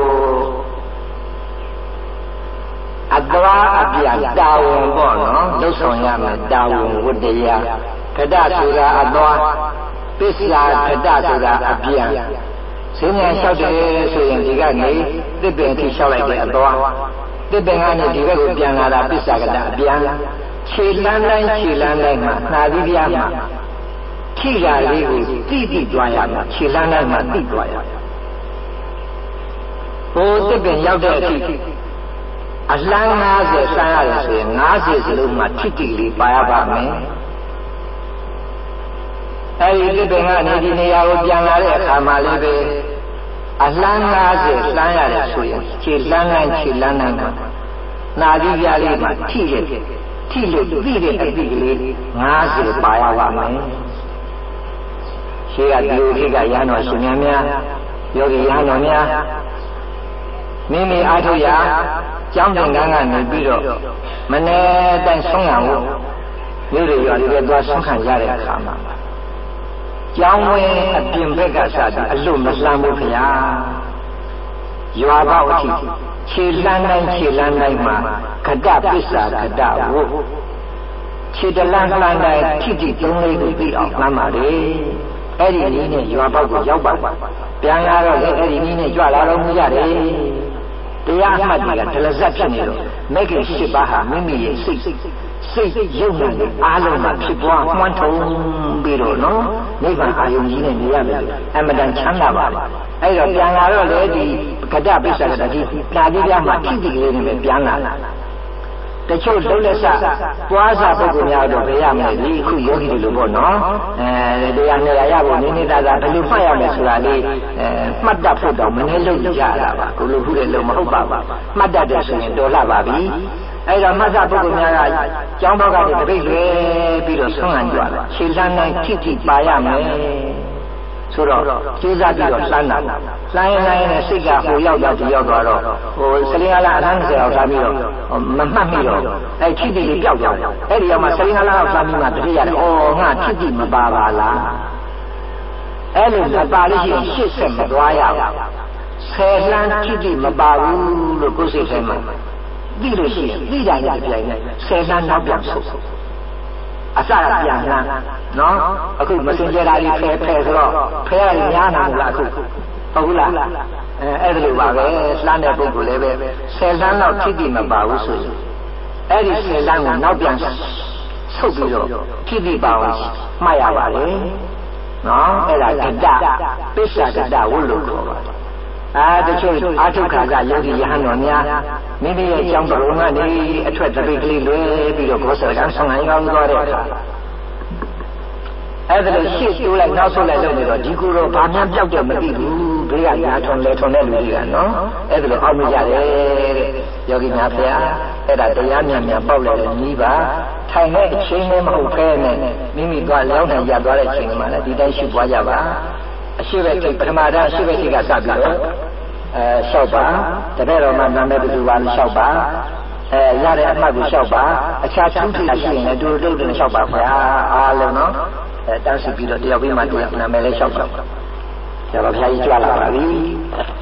အသွားအပြန်တာဝန်ပေါ့နော်လှုပ်ဆောင်ရမယ်တာဝန်ဝတ္တရားကတဆိုတာအသွားပစ္စာကတဆိုတာအပြန်စဉ္ညာလျှောက်တယ်ဆိုရင်ဒီကနေသစ်ပင်ထိလျှောက်လိုက်တဲ့အသွားသစ်ပင်ကနေဒီဘက်ကိုပြန်လာတာပစ္စာကတအပြန်ခြေလန်းတိုင်းမှာနာသီးပြားမှာထိရာလေးကိုတိသွားရမှာခြေလန်းတိုင်းမှာတိသွားရဘိုးတစ်ပင်ရောက်တဲ့အထိအလန်း90စမ်းရတယ်ဆိုရင်90စလုံးမှာထိလေးပါရပါမယ်အဲဒီတစ်ပင်ကနေဒီနေရာကိုပြန်လာတဲ့အခါမှာလည်းပဲအလန်း90စမ်းရတယ်ဆိုရင်ခြေလန်းတိုင်းမှာနာသီးပြားလေးမှာထိလို့သိတဲ့အတိကလေး90ပါရပါမယ်ရှိကဒီလိုခေတ်ကရဟန်းတော်ရှင်များယောဂီရဟန်းတော်များမိမိအားထုတ်ရာကျောင်းသင်္ကန်းကနေပြီးတော့မနေ့တိုင်းဆုံးခံဖို့မြို့တွေရွာတွေသွားဆုံးခံရတဲ့အခါမှာကျောင်းဝင်အပြင်ဘက်ကစပြီးအလွတ်မလှမ်းဘူးခင်ဗျာရွာပေါက်အထိခြေလန်းတိုင်းမှာခတ္တပစ္စာခတ္တဝုခြေတလန်းတိုင်းထိသုံးလေးကိုပြီးအောင်မှန်းပါလေအဲ့ဒီနည်းနဲ့ရွာပေါက်ကိုရောက်ပါပြန်လာတော့လည်းအဲ့ဒီနည်းနဲ့ကြွလာတော့မူရတယ်တရားအမှတ်ကြီးကဒလဇတ်ဖြစ်နေတော့မိခင်၈ပါးဟာမိမိရဲ့စိတ်ရုပ်နဲ့အားလုံးမှာဖြစ်ပွားမှန်းထုံပြီးတော့နော်နိဗ္ဗာန်အာယုန်ကြီးနဲ့နေရမယ်အမှန်တန်ချမ်းသာပါလေအဲ့တော့ပြန်လာတော့လေဒီကတ္တပိစ္ဆာကတည်းကနာတိပြမှာထိလေးနဲ့ပြန်လာတချို့လုံးလက်စပွားစားပုဂ္ဂိုလ်များတော့ဘယ်ရမလဲဒီအခုယောဂီတွေလို့ပေါ့နော်တရားနဲ့ရဖို့နိသာဘယ်လိုမှတ်ရမလဲဆိုတာလေးမှတ်တတ်ဖို့တော့မနှဲလို့ကြရတာပါကိုလိုခုတဲ့လို့မဟုတ်ပါဘူးမှတ်တတ်တယ်ဆိုရင်တော်လှပါပြီအဲ့တော့မှတ်စားပုဂ္ဂိုလ်များကကျောင်းဘောက်ကနေတပိတ်လွယ်ပြီးတော့ဆုံးဟန်ကြွလာခြေလန်းတိုင်းထိပါရမယ်ဆိုတော့ကျိုးစားပြီးတော့လှမ်းတာလှမ်းရင်စိတ်ကဟိုရောက်တော့ဒီရောက်သွားတော့ဟိုစလင်းလာအထမ်း10အောင်ထားပြီးတော့မမှတ်မိတော့အဲ့ထိတိလေးပျောက်သွားတယ်အဲ့ဒီရောက်မှစလင်းလာအောင်ထားပြီးမှတတိရတယ်ဩငါထိတိမပါပါလားအဲ့လိုမပါလို့ရှိရင်ရှစ်ဆက်မသွားရဘူး10လှမ်းထိတိမပါဘူးလို့ကိုယ်စိတ်ထဲမှာသိလို့ရှိရင်သိတာနဲ့ပြိုင်နေ10လှမ်းနောက်ပြန်ဆုပ်အစကပြန်လာနော်အခုမစင်ကြတာကြီးဖဲဆိုတော့ဖဲရများနာမလားအခုဟုတ်ဘူးလားအဲ့ဒါလိုပါပဲလှမ်းတဲ့ပုဂ္ဂိုလ်လည်းပဲ10လှမ်းလောက်ထိတိမပါဘူးဆိုရင်အဲ့ဒီ10လှမ်းကိုနောက်ပြန်ဆုပ်ပြီးတော့ထိတိပါအောင်မှတ်ရပါလေနော်အဲ့ဒါကတ္တပစ္ဆာကတ္တဝုလို့ခေါ်ပါတယ်တချို့အာထုခါကယောဂီယဟန်တော်များမိမိရဲ့ကြောင်းတော်ကနေအထွက်တပိတ်ကလေးလွယ်ပြီးတော့ဘောဆရာကဆောင်းနိုင်ကောင်းသွားတဲ့အခါအဲ့ဒါလို့ရှေ့တိုးလိုက်နောက်ဆုတ်လိုက်လုပ်နေတော့ဒီကူတော့ဘာမှပြောက်တော့မသိဘူးဘေးကညာထုံလေထုံတဲ့လူတွေကနော်အဲ့ဒါလို့အောက်မကြတယ်တဲ့ယောဂီများဖေအဲ့ဒါတရားမြန်ပေါက်လိုက်တဲ့ညီးပါထိုင်တဲ့အချိန်လည်းမဟုတ်ဖဲနဲ့မိမိသွားလျောင်းနိုင်ရသွားတဲ့အချိန်မှာလည်းဒီတိုင်းရှိသွားကြပါအရှိပဲပထမတန်းအရှိပဲကစပြီးတော့လျှောက်ပါတပည့်တော်မှနာမည်ဘယ်သူပါလျှောက်ပါရတဲ့အမှတ်ကိုလျှောက်ပါအခြားသူထိရှိရင်လည်းတူတူလျှောက်ပါဗျာအားလုံးနော်တန်းစီပြီးတော့တယောက်ပြီးမှတယောက်နာမည်လည်းလျှောက်ပါဒါပါဘုရားကြီးကြွလာပါပြီ